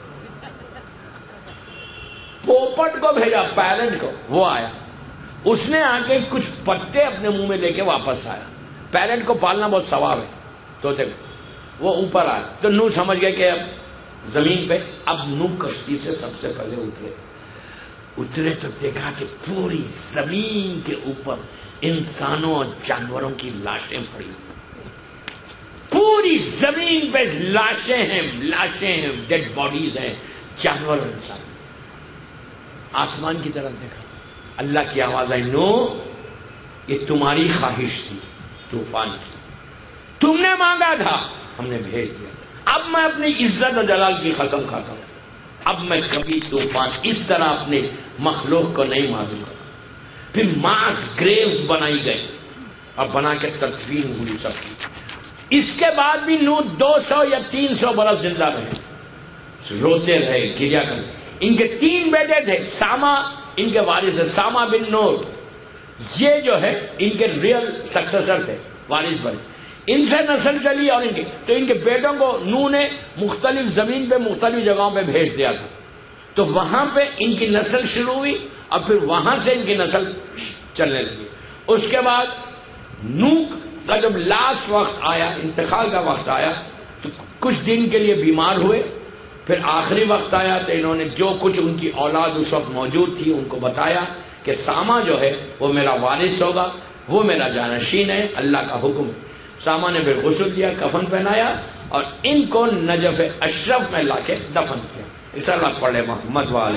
پوپٹ کو بھیجا، پیرٹ کو، وہ آیا، اس نے آ کے کچھ پتے اپنے منہ میں لے کے واپس آیا۔ پیرٹ کو پالنا بہت ثواب ہے طوطے کو، وہ اوپر آیا تو نوح سمجھ گئے کہ اب زمین پہ، اب نوح کشتی سے سب سے پہلے اترے اترے تو دیکھا کہ پوری زمین کے اوپر انسانوں اور جانوروں کی لاشیں پڑی، پوری زمین پہ لاشیں ہیں، لاشیں ہیں، ڈیڈ باڈیز ہیں، جانور انسان. آسمان کی طرف دیکھا، اللہ کی آواز آئی، نو یہ تمہاری خواہش تھی طوفان کی، تم نے مانگا تھا، ہم نے بھیج دیا. اب میں اپنی عزت و جلال کی قسم کھاتا ہوں، اب میں کبھی طوفان اس طرح اپنے مخلوق کو نہیں ماروں گا. پھر ماس گریوز بنائی گئی اور بنا کے تدفین ہوئی سب کی. اس کے بعد بھی نوح دو سو یا تین سو برس زندہ رہے، روتے رہے، گریا کرے. ان کے تین بیٹے تھے، ساما ان کے وارث ہے، ساما بن نور، یہ جو ہے ان کے ریئل سکسیسر تھے، وارث بنے. ان سے نسل چلی اور ان کے تو ان کے بیٹوں کو نوح نے مختلف زمین پہ مختلف جگہوں پہ بھیج دیا تھا. تو وہاں پہ ان کی نسل شروع ہوئی اور پھر وہاں سے ان کی نسل چلنے لگی. اس کے بعد نوح کا جب لاسٹ وقت آیا، انتقال کا وقت آیا، تو کچھ دن کے لیے بیمار ہوئے. پھر آخری وقت آیا تو انہوں نے جو کچھ ان کی اولاد اس وقت موجود تھی ان کو بتایا کہ ساما جو ہے وہ میرا وارث ہوگا، وہ میرا جانشین ہے، اللہ کا حکم ہے. ساما نے پھر غسل دیا، کفن پہنایا اور ان کو نجف اشرف میں لا کے دفن کیا. اس اللہ پڑھے محمد والے.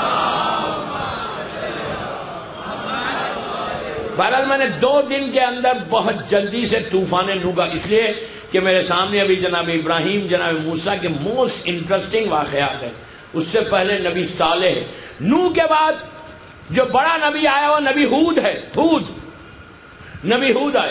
بہرحال میں نے دو دن کے اندر بہت جلدی سے طوفان نوح کا، اس لیے کہ میرے سامنے ابھی جناب ابراہیم، جناب موسیٰ کے موسٹ انٹرسٹنگ واقعات ہیں. اس سے پہلے نبی صالح. نوح کے بعد جو بڑا نبی آیا وہ نبی ہود ہے. ہود نبی ہود آئے.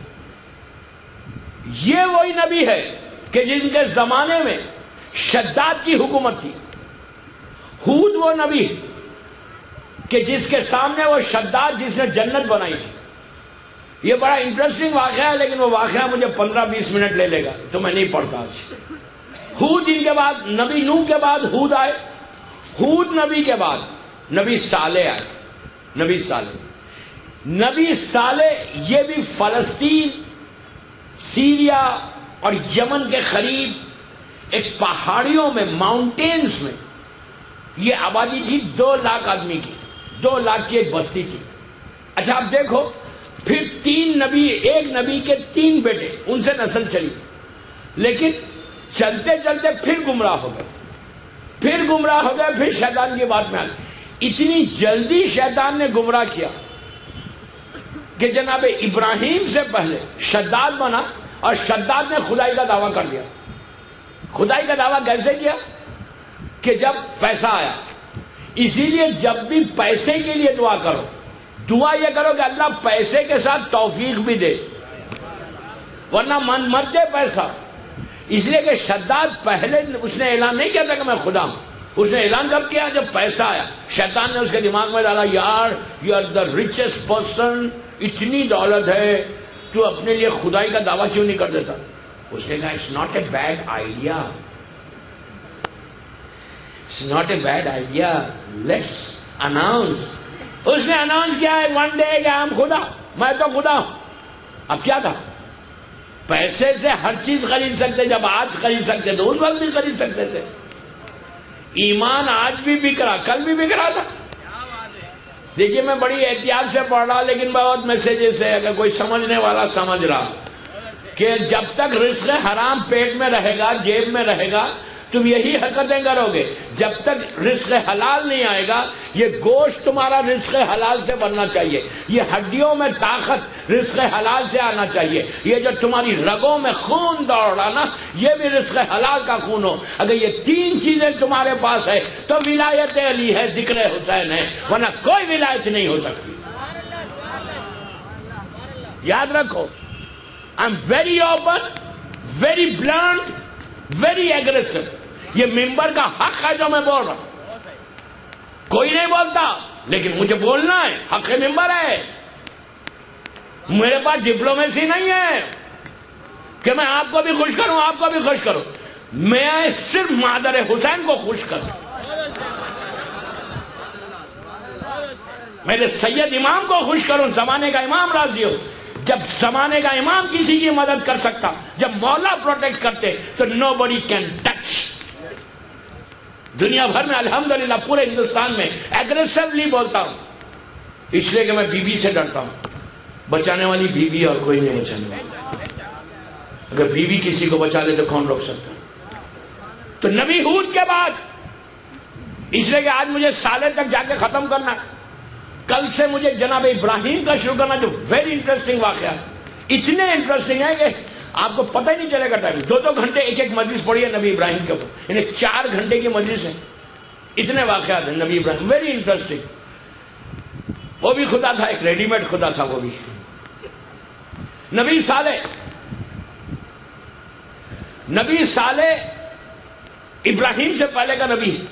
یہ وہی نبی ہے کہ جن کے زمانے میں شداد کی حکومت تھی. ہود وہ نبی کہ جس کے سامنے وہ شداد جس نے جنت بنائی تھی. یہ بڑا انٹرسٹنگ واقعہ ہے، لیکن وہ واقعہ مجھے پندرہ بیس منٹ لے لے گا تو میں نہیں پڑھتا آج. ہود ان کے بعد، نبی نوح کے بعد ہود آئے. ہود نبی کے بعد نبی صالح آئے. نبی صالح نبی صالح یہ بھی فلسطین، سیریا اور یمن کے قریب ایک پہاڑیوں میں، ماؤنٹینز میں یہ آبادی تھی. دو لاکھ آدمی کی، دو لاکھ کی ایک بستی تھی. اچھا اب دیکھو، پھر تین نبی، ایک نبی کے تین بیٹے، ان سے نسل چلی، لیکن چلتے چلتے پھر گمراہ ہو گئے، پھر گمراہ ہو گئے، پھر شیطان کی بات میں آ گئے. اتنی جلدی شیطان نے گمراہ کیا کہ جناب ابراہیم سے پہلے شداد بنا اور شداد نے خدائی کا دعویٰ کر دیا. خدائی کا دعویٰ کیسے کیا کہ جب پیسہ آیا. اسی لیے جب بھی پیسے کے لیے دعا کرو، دعا یہ کرو کہ اللہ پیسے کے ساتھ توفیق بھی دے، ورنہ من مت دے پیسہ. اس لیے کہ شداد پہلے اس نے اعلان نہیں کیا تھا کہ میں خدا ہوں. اس نے اعلان کب کیا؟ جب پیسہ آیا. شیطان نے اس کے دماغ میں ڈالا، یار you are the richest person, اتنی دولت ہے، تو اپنے لیے خدائی کا دعویٰ کیوں نہیں کر دیتا؟ اس نے کہا it's not a bad idea, it's not a bad idea, let's announce. اس نے اناؤنس کیا ہے ون ڈے کہ ہم خدا، میں تو خدا ہوں. اب کیا تھا؟ پیسے سے ہر چیز خرید سکتے. جب آج خرید سکتے تو اس وقت بھی خرید سکتے تھے. ایمان آج بھی بک رہا، کل بھی بک رہا تھا. دیکھیے میں بڑی احتیاط سے پڑھ رہا، لیکن بہت میسیجز ہے، اگر کوئی سمجھنے والا سمجھ رہا کہ جب تک رزق حرام پیٹ میں رہے گا، جیب میں رہے گا، تم یہی حرکتیں کرو گے. جب تک رزق حلال نہیں آئے گا، یہ گوشت تمہارا رزق حلال سے بننا چاہیے، یہ ہڈیوں میں طاقت رزق حلال سے آنا چاہیے، یہ جو تمہاری رگوں میں خون دوڑ رہا نا، یہ بھی رزق حلال کا خون ہو. اگر یہ تین چیزیں تمہارے پاس ہے تو ولایت علی ہے، ذکر حسین ہے، ورنہ کوئی ولایت نہیں ہو سکتی. یاد رکھو، I am very open, very blunt, very aggressive. یہ ممبر کا حق ہے جو میں بول رہا ہوں. کوئی نہیں بولتا، لیکن مجھے بولنا ہے، حق ممبر ہے. میرے پاس ڈپلومیسی نہیں ہے کہ میں آپ کو بھی خوش کروں، آپ کو بھی خوش کروں. میں صرف مادر حسین کو خوش کروں. میرے سید امام کو خوش کروں، زمانے کا امام راضی ہو. جب زمانے کا امام کسی کی مدد کر سکتا، جب مولا پروٹیکٹ کرتے، تو نو بڈی کین ٹچ. دنیا بھر میں الحمدللہ پورے ہندوستان میں ایگریسولی بولتا ہوں، اس لیے کہ میں بی بی سے ڈرتا ہوں. بچانے والی بی بی اور کوئی نہیں بچانے والا. اگر بیوی کسی کو بچا لے تو کون روک سکتا ہے؟ تو نبی ہود کے بعد، اس لیے کہ آج مجھے سالے تک جا کے ختم کرنا، کل سے مجھے جناب ابراہیم کا شروع کرنا، جو ویری انٹرسٹنگ واقعہ، اتنے انٹرسٹنگ ہے کہ آپ کو پتہ ہی نہیں چلے گا ٹائم. دو دو گھنٹے ایک ایک مجلس پڑھی ہے نبی ابراہیم کے اوپر، یعنی چار گھنٹے کی مجلس ہے. اتنے واقعات ہیں نبی ابراہیم، ویری انٹرسٹنگ. وہ بھی خدا تھا، ایک ریڈی میڈ خدا تھا وہ بھی. نبی صالح، نبی صالح ابراہیم سے پہلے کا نبی ہے.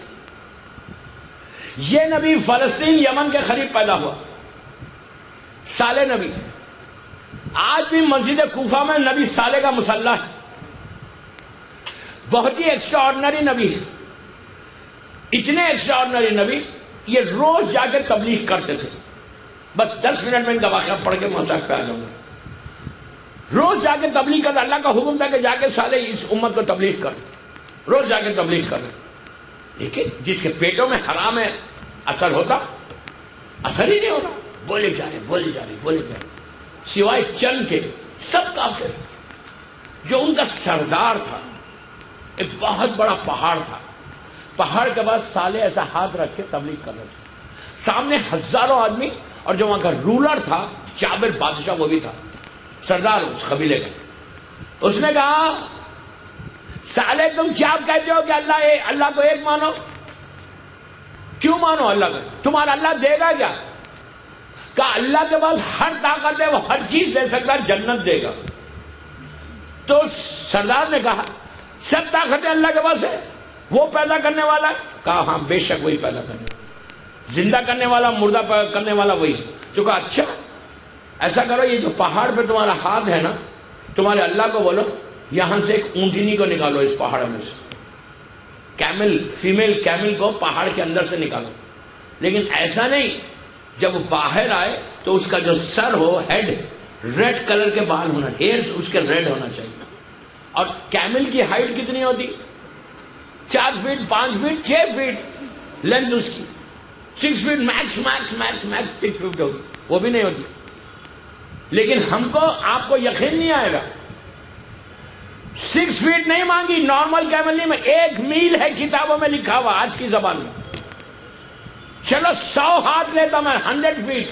یہ نبی فلسطین یمن کے قریب پیدا ہوا، صالح نبی. آج بھی مسجد کوفہ میں نبی صالح کا مصلی ہے. بہت ہی ایکسٹرا آرڈنری نبی ہے. اتنے ایکسٹرا آرڈنری نبی، یہ روز جا کے تبلیغ کرتے تھے. بس دس منٹ میں ان کا واقعہ پڑھ کے مساق پہ آ جاؤں گا. روز جا کے تبلیغ کر، اللہ کا حکم تھا کہ جا کے صالح اس امت کو تبلیغ کر، روز جا کے تبلیغ کر. لیکن جس کے پیٹوں میں حرام ہے اثر ہوتا؟ اثر ہی نہیں ہوتا. بولے جا رہے بولے جا رہے بولے جا رہے سوائے چند کے سب کافر. جو ان کا سردار تھا، ایک بہت بڑا پہاڑ تھا، پہاڑ کے بعد صالح ایسا ہاتھ رکھ کے تبلیغ کر رہے تھے. سامنے ہزاروں آدمی، اور جو وہاں کا رولر تھا جابر بادشاہ، وہ بھی تھا سردار اس قبیلے کا. اس نے کہا صالح تم کیا کہتے ہو کہ اللہ اے اللہ کو ایک مانو؟ کیوں مانو اللہ کو؟ تمہارا اللہ دے گا کیا؟ کہا اللہ کے پاس ہر طاقت ہے، وہ ہر چیز دے سکتا ہے، جنت دے گا. تو سردار نے کہا سب طاقتیں اللہ کے پاس ہے، وہ پیدا کرنے والا ہے؟ کہا ہاں بے شک وہی پیدا کرنے والا، زندہ کرنے والا، مردہ کرنے والا وہی. جو کہا اچھا ایسا کرو، یہ جو پہاڑ پہ تمہارا ہاتھ ہے نا، تمہارے اللہ کو بولو یہاں سے ایک اونٹنی کو نکالو اس پہاڑ میں سے، کیمل، فیمیل کیمل کو پہاڑ کے اندر سے نکالو. لیکن ایسا نہیں، جب وہ باہر آئے تو اس کا جو سر ہو، ہیڈ، ریڈ کلر کے بال ہونا، ہیئرز اس کے ریڈ ہونا چاہیے. اور کیمل کی ہائٹ کتنی ہوتی؟ چار فیٹ، پانچ فیٹ، چھ فیٹ لینتھ اس کی. Six feet max max max max six feet ہوگی، وہ بھی نہیں ہوتی. لیکن ہم کو، آپ کو یقین نہیں آئے گا، سکس فیٹ نہیں مانگی، نارمل کیمل نہیں، میں ایک میل ہے کتابوں میں لکھا ہوا آج کی زبان میں. چلو سو ہاتھ لیتا میں، ہنڈریڈ فیٹ،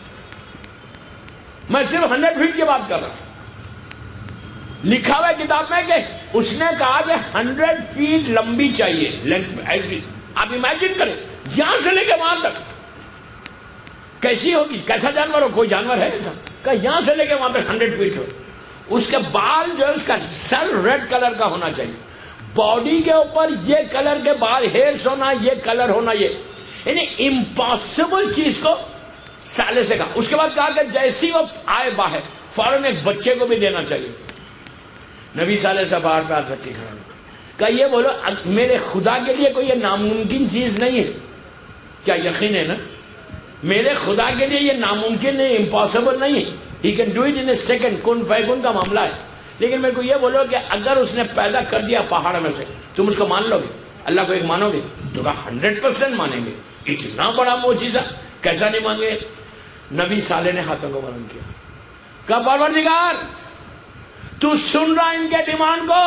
میں صرف ہنڈریڈ فیٹ کی بات کر رہا ہوں. لکھا ہوا ہے کتاب میں کہ اس نے کہا کہ ہنڈریڈ فیٹ لمبی چاہیے لینتھ میں. ایسی آپ امیجن کریں، یہاں سے لے کے وہاں تک کیسی ہوگی؟ کیسا جانور ہو؟ کوئی جانور ہے ایسا کہ یہاں سے لے کے وہاں تک ہنڈریڈ فیٹ ہو؟ اس کے بال جو ہے، اس کا سر ریڈ کلر کا ہونا چاہیے، باڈی کے اوپر یہ کلر کے بال، ہیئرس ہونا، یہ کلر ہونا، یہ یعنی امپاسبل چیز کو سالے سے کہا. اس کے بعد کہا کہ جیسی وہ آئے باہر فوراً ایک بچے کو بھی دینا چاہیے. نبی صالح سے باہر پہ آ سکتی کھڑا کہ یہ بولو میرے خدا کے لیے کوئی یہ ناممکن چیز نہیں ہے. کیا یقین ہے نا؟ میرے خدا کے لیے یہ ناممکن نہیں، امپاسبل نہیں ہے. He can do it in a second. کن فیکن کا معاملہ ہے. لیکن میرے کو یہ بولو کہ اگر اس نے پیدا کر دیا پہاڑ میں سے، تم اس کو مان لو گے؟ اللہ کو ایک مانو گے؟ تو کہا ہنڈریڈ پرسینٹ مانیں گے. اتنا بڑا معجزہ کیسا نہیں مانگے؟ نبی صالح نے ہاتھوں کو بلند کیا، کہا پروردگار تو سن رہا ان کے ڈیمانڈ کو،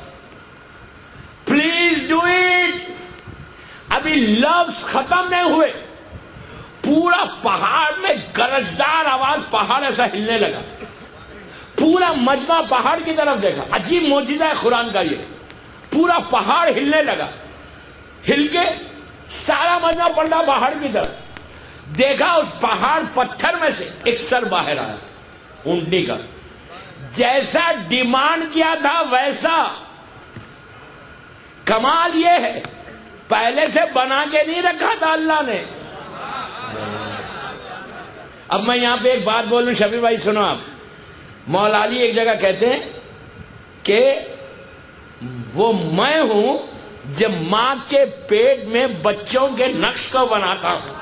پلیز ڈو اٹ. ابھی لفظ ختم نہیں ہوئے، پورا پہاڑ میں گرجدار آواز، پہاڑ ایسا ہلنے لگا. پورا مجمع پہاڑ کی طرف دیکھا. عجیب معجزہ ہے قرآن کا یہ. پورا پہاڑ ہلنے لگا، ہل کے سارا مجمع پلٹا پہاڑ کی طرف. دیکھا اس پہاڑ پتھر میں سے ایک سر باہر آیا اونٹنی کا. جیسا ڈیمانڈ کیا تھا ویسا. کمال یہ ہے پہلے سے بنا کے نہیں رکھا تھا اللہ نے. اب میں یہاں پہ ایک بات بولوں، شفیع بھائی سنو آپ. مولا علی ایک جگہ کہتے ہیں کہ وہ میں ہوں جب ماں کے پیٹ میں بچوں کے نقش کو بناتا ہوں.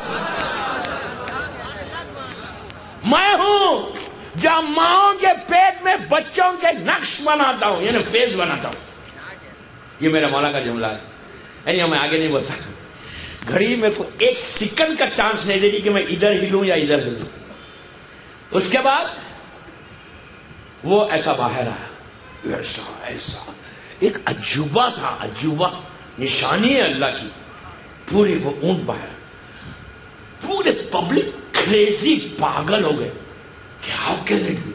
میں ہوں جب ماں کے پیٹ میں بچوں کے نقش بناتا ہوں، یعنی فیس بناتا ہوں. یہ میرا مولا کا جملہ ہے. یعنی میں آگے نہیں بولتا. گھڑی میرے کو ایک سیکنڈ کا چانس نہیں دے رہی کہ میں ادھر ہلوں یا ادھر ہلوں. اس کے بعد وہ ایسا باہر آیا. ایسا ایسا ایک عجوبہ تھا، عجوبہ، نشانی ہے اللہ کی. پورے وہ اونٹ باہر، پورے پبلک کریزی، پاگل ہو گئے کہ ہاؤ کین اٹ بی.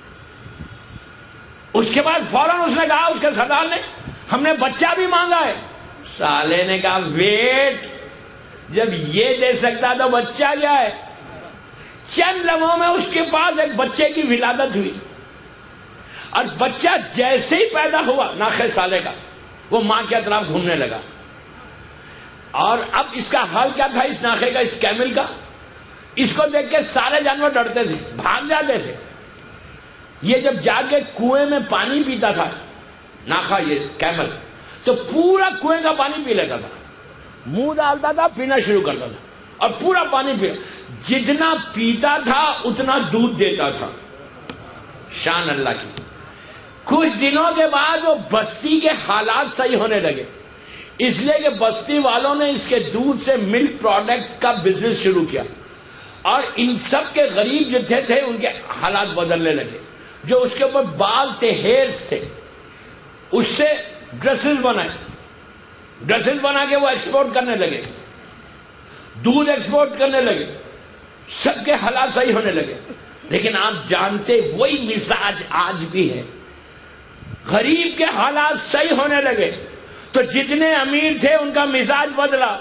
اس کے بعد فوراً اس نے کہا، اس کے سردار نے، ہم نے بچہ بھی مانگا ہے. سالے نے کہا ویٹ، جب یہ دے سکتا تو بچہ کیا ہے. چند لمحوں میں اس کے پاس ایک بچے کی ولادت ہوئی، اور بچہ جیسے ہی پیدا ہوا ناخے سالے کا، وہ ماں کے اطراف گھومنے لگا. اور اب اس کا حال کیا تھا، اس ناخے کا، اس کیمل کا؟ اس کو دیکھ کے سارے جانور ڈرتے تھے، بھاگ جاتے تھے. یہ جب جا کے کنویں میں پانی پیتا تھا ناخا، یہ کیمل، تو پورا کنویں کا پانی پی لیتا تھا، منہ ڈالتا تھا، پینا شروع کرتا تھا، اور پورا پانی پیا. جتنا پیتا تھا اتنا دودھ دیتا تھا. شان اللہ کی. کچھ دنوں کے بعد وہ بستی کے حالات صحیح ہونے لگے، اس لیے کہ بستی والوں نے اس کے دودھ سے ملک پروڈکٹ کا بزنس شروع کیا، اور ان سب کے غریب جو تھے تھے ان کے حالات بدلنے لگے. جو اس کے اوپر بال تھے، ہیئرس تھے، اس سے ڈریسز بنائے، ڈریسز بنا کے وہ ایکسپورٹ کرنے لگے، دودھ ایکسپورٹ کرنے لگے، سب کے حالات صحیح ہونے لگے. لیکن آپ جانتے وہی مزاج آج بھی ہے. غریب کے حالات صحیح ہونے لگے تو جتنے امیر تھے ان کا مزاج بدلا.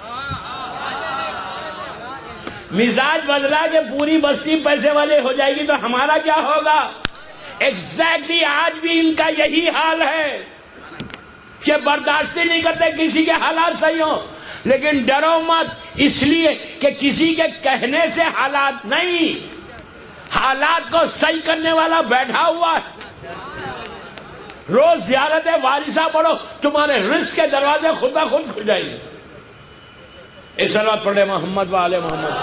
مزاج بدلا کہ پوری بستی پیسے والے ہو جائے گی تو ہمارا کیا ہوگا. ایگزیکٹلی آج بھی ان کا یہی حال ہے کہ برداشت نہیں کرتے کسی کے حالات صحیح ہوں. لیکن ڈرو مت، اس لیے کہ کسی کے کہنے سے حالات نہیں، حالات کو صحیح کرنے والا بیٹھا ہوا ہے. روز زیارت وارثہ پڑھو، تمہارے رزق کے دروازے خود بخود کھل جائیں گے. اس صلوات پڑھے محمد و آل محمد.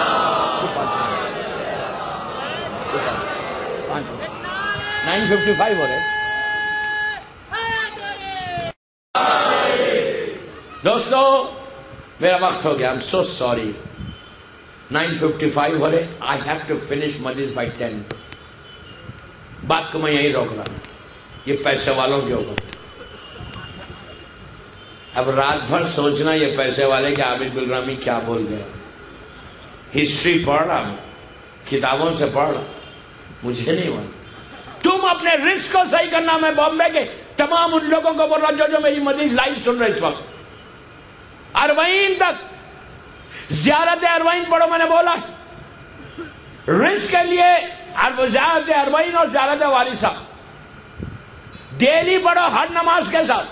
نائن ففٹی فائیو ہو رہے. دوستو میرا وقت ہو گیا، I am so sorry. Nine fifty five ہو رہے. آئی ہیو ٹو فنش مجلس بائی ٹین. بات کو میں یہی روک رہا ہوں، یہ پیسے والوں کے اوپر. اب رات بھر سوچنا یہ پیسے والے کہ عابد گلرامی کیا بول گئے. ہسٹری پڑھ رہا ہوں، کتابوں سے پڑھ رہا، مجھے نہیں ہوا. تم اپنے رزق کو صحیح کرنا. میں بامبے کے تمام ان لوگوں کو بول رہا ہوں جو جو میری مجلس لائیو سن رہے اس وقت. اربعین تک زیارت اربعین پڑھو. میں نے بولا رزق کے لیے زیارت اربعین اور زیارت وارثہ ڈیلی پڑھو، ہر نماز کے ساتھ.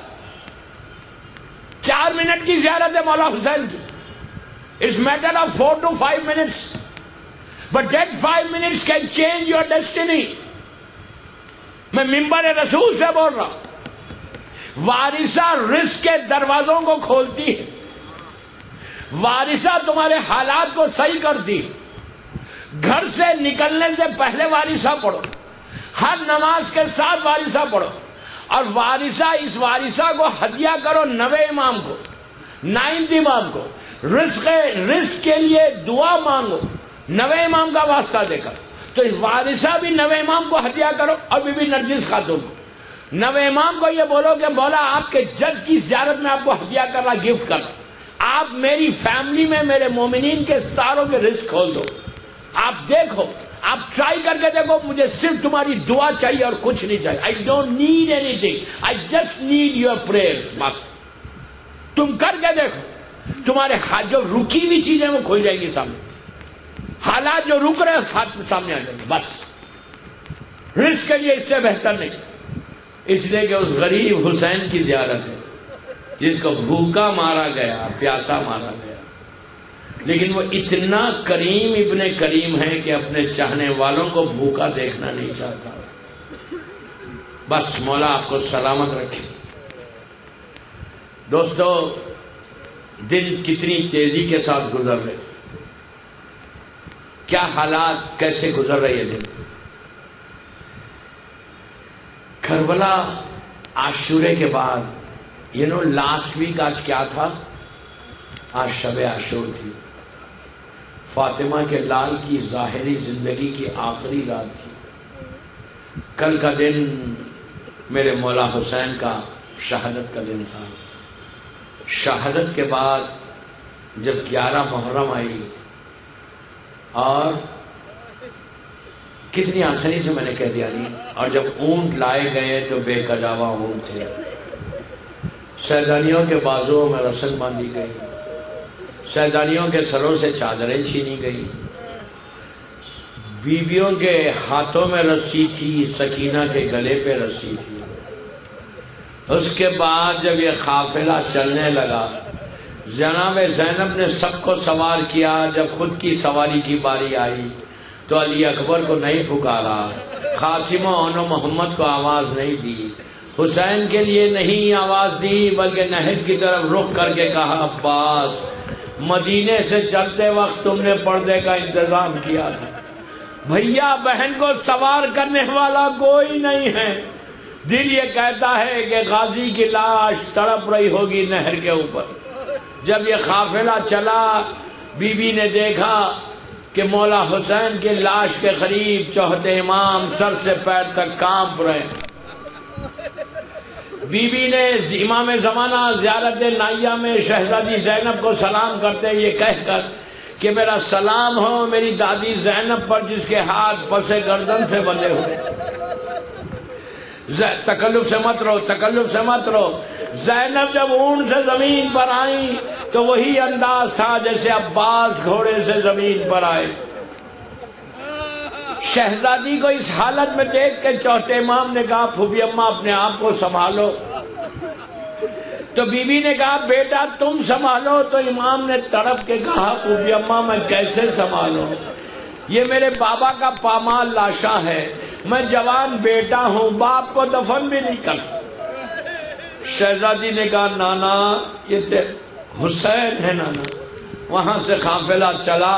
چار منٹ کی زیارت ہے مولا حسین کی. It's matter of four to five minutes, but that five minutes can change your destiny. میں ممبر رسول سے بول رہا ہوں. وارثہ رزق کے دروازوں کو کھولتی ہے، وارثہ تمہارے حالات کو صحیح کرتی ہے. گھر سے نکلنے سے پہلے وارثہ پڑھو، ہر نماز کے ساتھ وارثہ پڑھو. اور وارثہ، اس وارثہ کو ہدیہ کرو نوے امام کو، نائنتھ امام کو. رزق رزق کے لیے دعا مانگو نوے امام کا واسطہ دے کر. تو وارثہ بھی نوے امام کو ہدیہ کرو، اور بی بی نرجس خاتون کو. نوے امام کو یہ بولو کہ مولا آپ کے جج کی زیارت میں آپ کو ہدیہ کر رہا، گفٹ کر رہا. آپ میری فیملی میں میرے مومنین کے ساروں کے رزق کھول دو. آپ دیکھو، آپ ٹرائی کر کے دیکھو. مجھے صرف تمہاری دعا چاہیے اور کچھ نہیں چاہیے. I don't need anything, I just need your prayers. بس تم کر کے دیکھو، تمہارے ہاتھ جو رکی ہوئی چیزیں وہ کھل جائیں گی سامنے. حالات جو رک رہے سامنے آ جائیں گے. بس رزق کے لیے اس سے بہتر نہیں. اس لیے کہ اس غریب حسین کی زیارت ہے جس کو بھوکا مارا گیا، پیاسا مارا گیا، لیکن وہ اتنا کریم ابن کریم ہے کہ اپنے چاہنے والوں کو بھوکا دیکھنا نہیں چاہتا. بس مولا آپ کو سلامت رکھے. دوستو دن کتنی تیزی کے ساتھ گزر رہے، کیا حالات کیسے گزر رہے یہ دن. کربلا عاشورے کے بعد، یو نو لاسٹ ویک آج کیا تھا؟ آج شب عاشور تھی. فاطمہ کے لال کی ظاہری زندگی کی آخری رات تھی. کل کا دن میرے مولا حسین کا شہادت کا دن تھا. شہادت کے بعد جب گیارہ محرم آئی اور کتنی آسانی سے میں نے کہہ دیا نہیں، اور جب اونٹ لائے گئے تو بے کجاوا اونٹ تھے. سیدانیوں کے بازوؤں میں رسن باندھی گئی، سیدانیوں کے سروں سے چادریں چھینی گئی، بیویوں کے ہاتھوں میں رسی تھی، سکینہ کے گلے پہ رسی تھی. اس کے بعد جب یہ قافلہ چلنے لگا، جناب زینب نے سب کو سوار کیا. جب خود کی سواری کی باری آئی تو علی اکبر کو نہیں پکارا، قاسم و اون و محمد کو آواز نہیں دی، حسین کے لیے نہیں آواز دی، بلکہ نہر کی طرف رخ کر کے کہا عباس مدینے سے چلتے وقت تم نے پردے کا انتظام کیا تھا، بھیا بہن کو سوار کرنے والا کوئی نہیں ہے. دل یہ کہتا ہے کہ غازی کی لاش تڑپ رہی ہوگی نہر کے اوپر. جب یہ قافلہ چلا، بی بی نے دیکھا کہ مولا حسین کی لاش کے قریب چوہتے امام سر سے پیر تک کانپ رہے. بی بی نے امام زمانہ زیارت نائیہ میں شہزادی زینب کو سلام کرتے یہ کہہ کر کہ میرا سلام ہو میری دادی زینب پر جس کے ہاتھ پسے گردن سے بندھے ہوئے. تکلف سے مت رہو، تکلف سے مت رہو. زینب جب اونٹ سے زمین پر آئیں تو وہی انداز تھا جیسے عباس گھوڑے سے زمین پر آئے. شہزادی کو اس حالت میں دیکھ کے چوتھے امام نے کہا پھوپھی اماں اپنے آپ کو سنبھالو. تو بی بی نے کہا بیٹا تم سنبھالو. تو امام نے تڑپ کے کہا پھوپھی اماں میں کیسے سنبھالوں، یہ میرے بابا کا پامال لاشا ہے، میں جوان بیٹا ہوں، باپ کو دفن بھی نہیں کر سکتا. شہزادی نے کہا نانا یہ حسین ہے نانا. وہاں سے قافلہ چلا،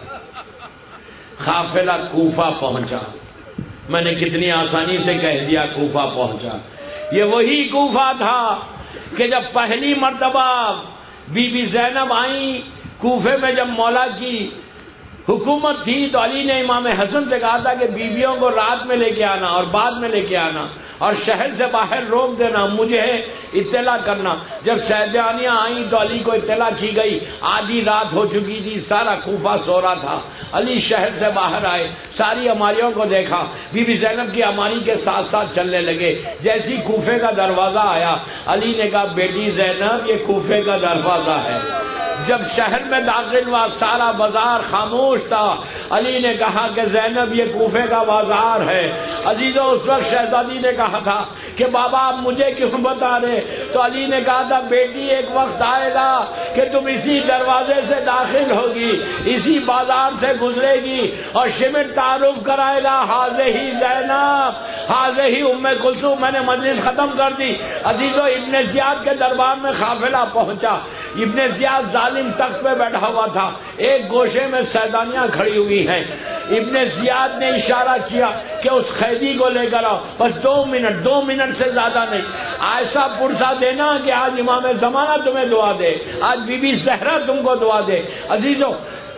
قافلہ کوفہ پہنچا. میں نے کتنی آسانی سے کہہ دیا کوفہ پہنچا. یہ وہی کوفہ تھا کہ جب پہلی مرتبہ بی بی زینب آئیں کوفے میں، جب مولا کی حکومت تھی تو علی نے امام حسن سے کہا تھا کہ بیویوں کو رات میں لے کے آنا اور بعد میں لے کے آنا اور شہر سے باہر روک دینا، مجھے اطلاع کرنا. جب سیدانیاں آئیں تو علی کو اطلاع کی گئی. آدھی رات ہو چکی تھی، سارا کوفہ سو رہا تھا. علی شہر سے باہر آئے، ساری اماریوں کو دیکھا، بی بی زینب کی اماری کے ساتھ ساتھ چلنے لگے. جیسی کوفے کا دروازہ آیا علی نے کہا بیٹی زینب یہ کوفے کا دروازہ ہے. جب شہر میں داخل ہوا سارا بازار خاموش تھا. علی نے کہا کہ زینب یہ کوفے کا بازار ہے. عزیزو اس وقت شہزادی نے کہا تھا کہ بابا آپ مجھے کیوں بتا رہے؟ تو علی نے کہا تھا بیٹی ایک وقت آئے گا کہ تم اسی دروازے سے داخل ہوگی، اسی بازار سے گزرے گی اور شمٹ تعارف کرائے گا حاضر ہی زینب حاضر ہی ام کلثوم. میں نے مجلس ختم کر دی. عزیزو ابن زیاد کے دربار میں قافلہ پہنچا. ابن زیاد ظالم تخت پہ بیٹھا ہوا تھا، ایک گوشے میں سیدانیاں کھڑی ہوئی ہیں. ابن زیاد نے اشارہ کیا کہ اس قیدی کو لے کر آؤ، بس دو منٹ دو منٹ سے زیادہ نہیں. ایسا پرسا دینا کہ آج امام زمانہ تمہیں دعا دے، آج بی بی زہرا تم کو دعا دے. عزیزو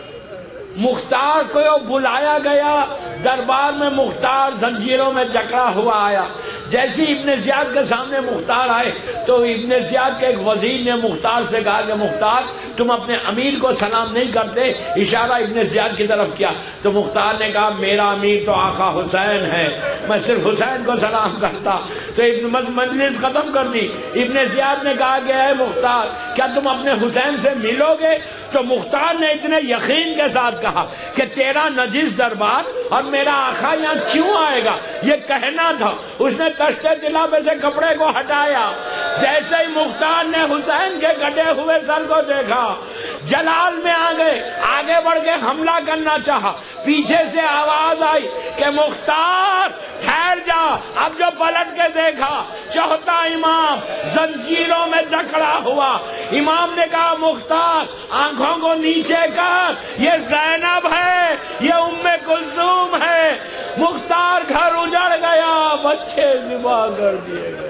مختار کو بلایا گیا دربار میں. مختار زنجیروں میں جکڑا ہوا آیا. جیسے ابن زیاد کے سامنے مختار آئے تو ابن زیاد کے ایک وزیر نے مختار سے کہا کہ مختار تم اپنے امیر کو سلام نہیں کرتے. اشارہ ابن زیاد کی طرف کیا تو مختار نے کہا میرا امیر تو آقا حسین ہے، میں صرف حسین کو سلام کرتا. تو ابن مجلس ختم کر دی. ابن زیاد نے کہا کہ اے مختار کیا تم اپنے حسین سے ملو گے؟ تو مختار نے اتنے یقین کے ساتھ کہا کہ تیرا نجیس دربار اور میرا آقا یہاں کیوں آئے گا، یہ کہنا تھا. اس نے تشتے دلا میں سے کپڑے کو ہٹایا. جیسے ہی مختار نے حسین کے کٹے ہوئے سر کو دیکھا جلال میں آ گئے، آگے بڑھ کے حملہ کرنا چاہا. پیچھے سے آواز آئی کہ مختار ٹھہر جا. اب جو پلٹ کے دیکھا چوتھا امام زنجیروں میں جکڑا ہوا. امام نے کہا مختار آنکھوں کو نیچے کر، یہ زینب ہے، یہ ام کلثوم ہے. مختار گھر اجڑ گیا، بچے ذبح کر دیے گئے.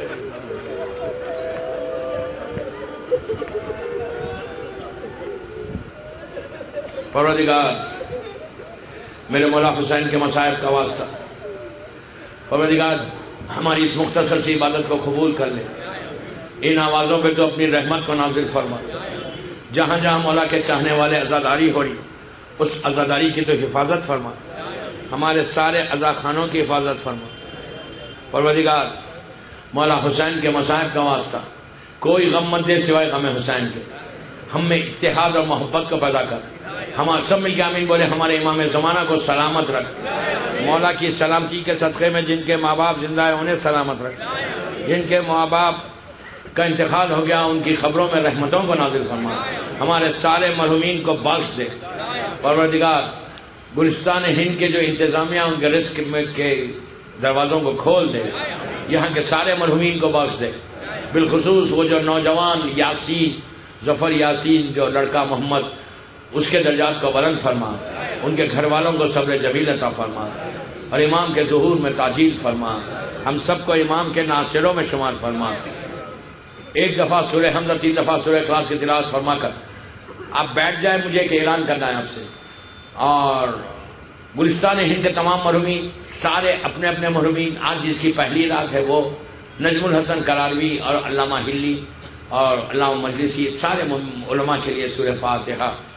پروردگار میرے مولا حسین کے مصائب کا واسطہ، پروردگار ہماری اس مختصر سی عبادت کو قبول کر لے. ان آوازوں پہ تو اپنی رحمت کو نازل فرما. جہاں جہاں مولا کے چاہنے والے عزاداری ہو رہی اس عزاداری کی تو حفاظت فرما. ہمارے سارے عزا خانوں کی حفاظت فرما. پروردگار مولا حسین کے مصائب کا واسطہ کوئی غم مت دے سوائے غم حسین کے. ہم میں اتحاد اور محبت کو پیدا کر. ہمارے سب مل کے آمین بولے. ہمارے امام زمانہ کو سلامت رکھ. مولا کی سلامتی کے صدقے میں جن کے ماں باپ زندہ ہیں انہیں سلامت رکھ. جن کے ماں باپ کا انتقال ہو گیا ان کی خبروں میں رحمتوں کو نازل فرما. ہمارے سارے مرحومین کو بخش دے. پروردگار گلستان ہند کے جو انتظامیہ ان کے رزق میں کے دروازوں کو کھول دے. یہاں کے سارے مرحومین کو بخش دے. بالخصوص وہ جو نوجوان یاسین ظفر یاسین جو لڑکا محمد اس کے درجات کو بلند فرما. ان کے گھر والوں کو صبر جمیل عطا فرما اور امام کے ظہور میں تاجیل فرما. ہم سب کو امام کے ناصروں میں شمار فرما. ایک دفعہ سورہ حمد اور تین دفعہ سورہ اخلاص کی تلاوت فرما کر آپ بیٹھ جائیں. مجھے ایک اعلان کرنا ہے آپ سے. اور گلستان ہند کے تمام مرحومین سارے اپنے اپنے مرحومین آج جس کی پہلی رات ہے وہ نجم الحسن کراروی اور علامہ ہلی اور علامہ مجلسی سارے علماء کے لیے سورہ فاتحہ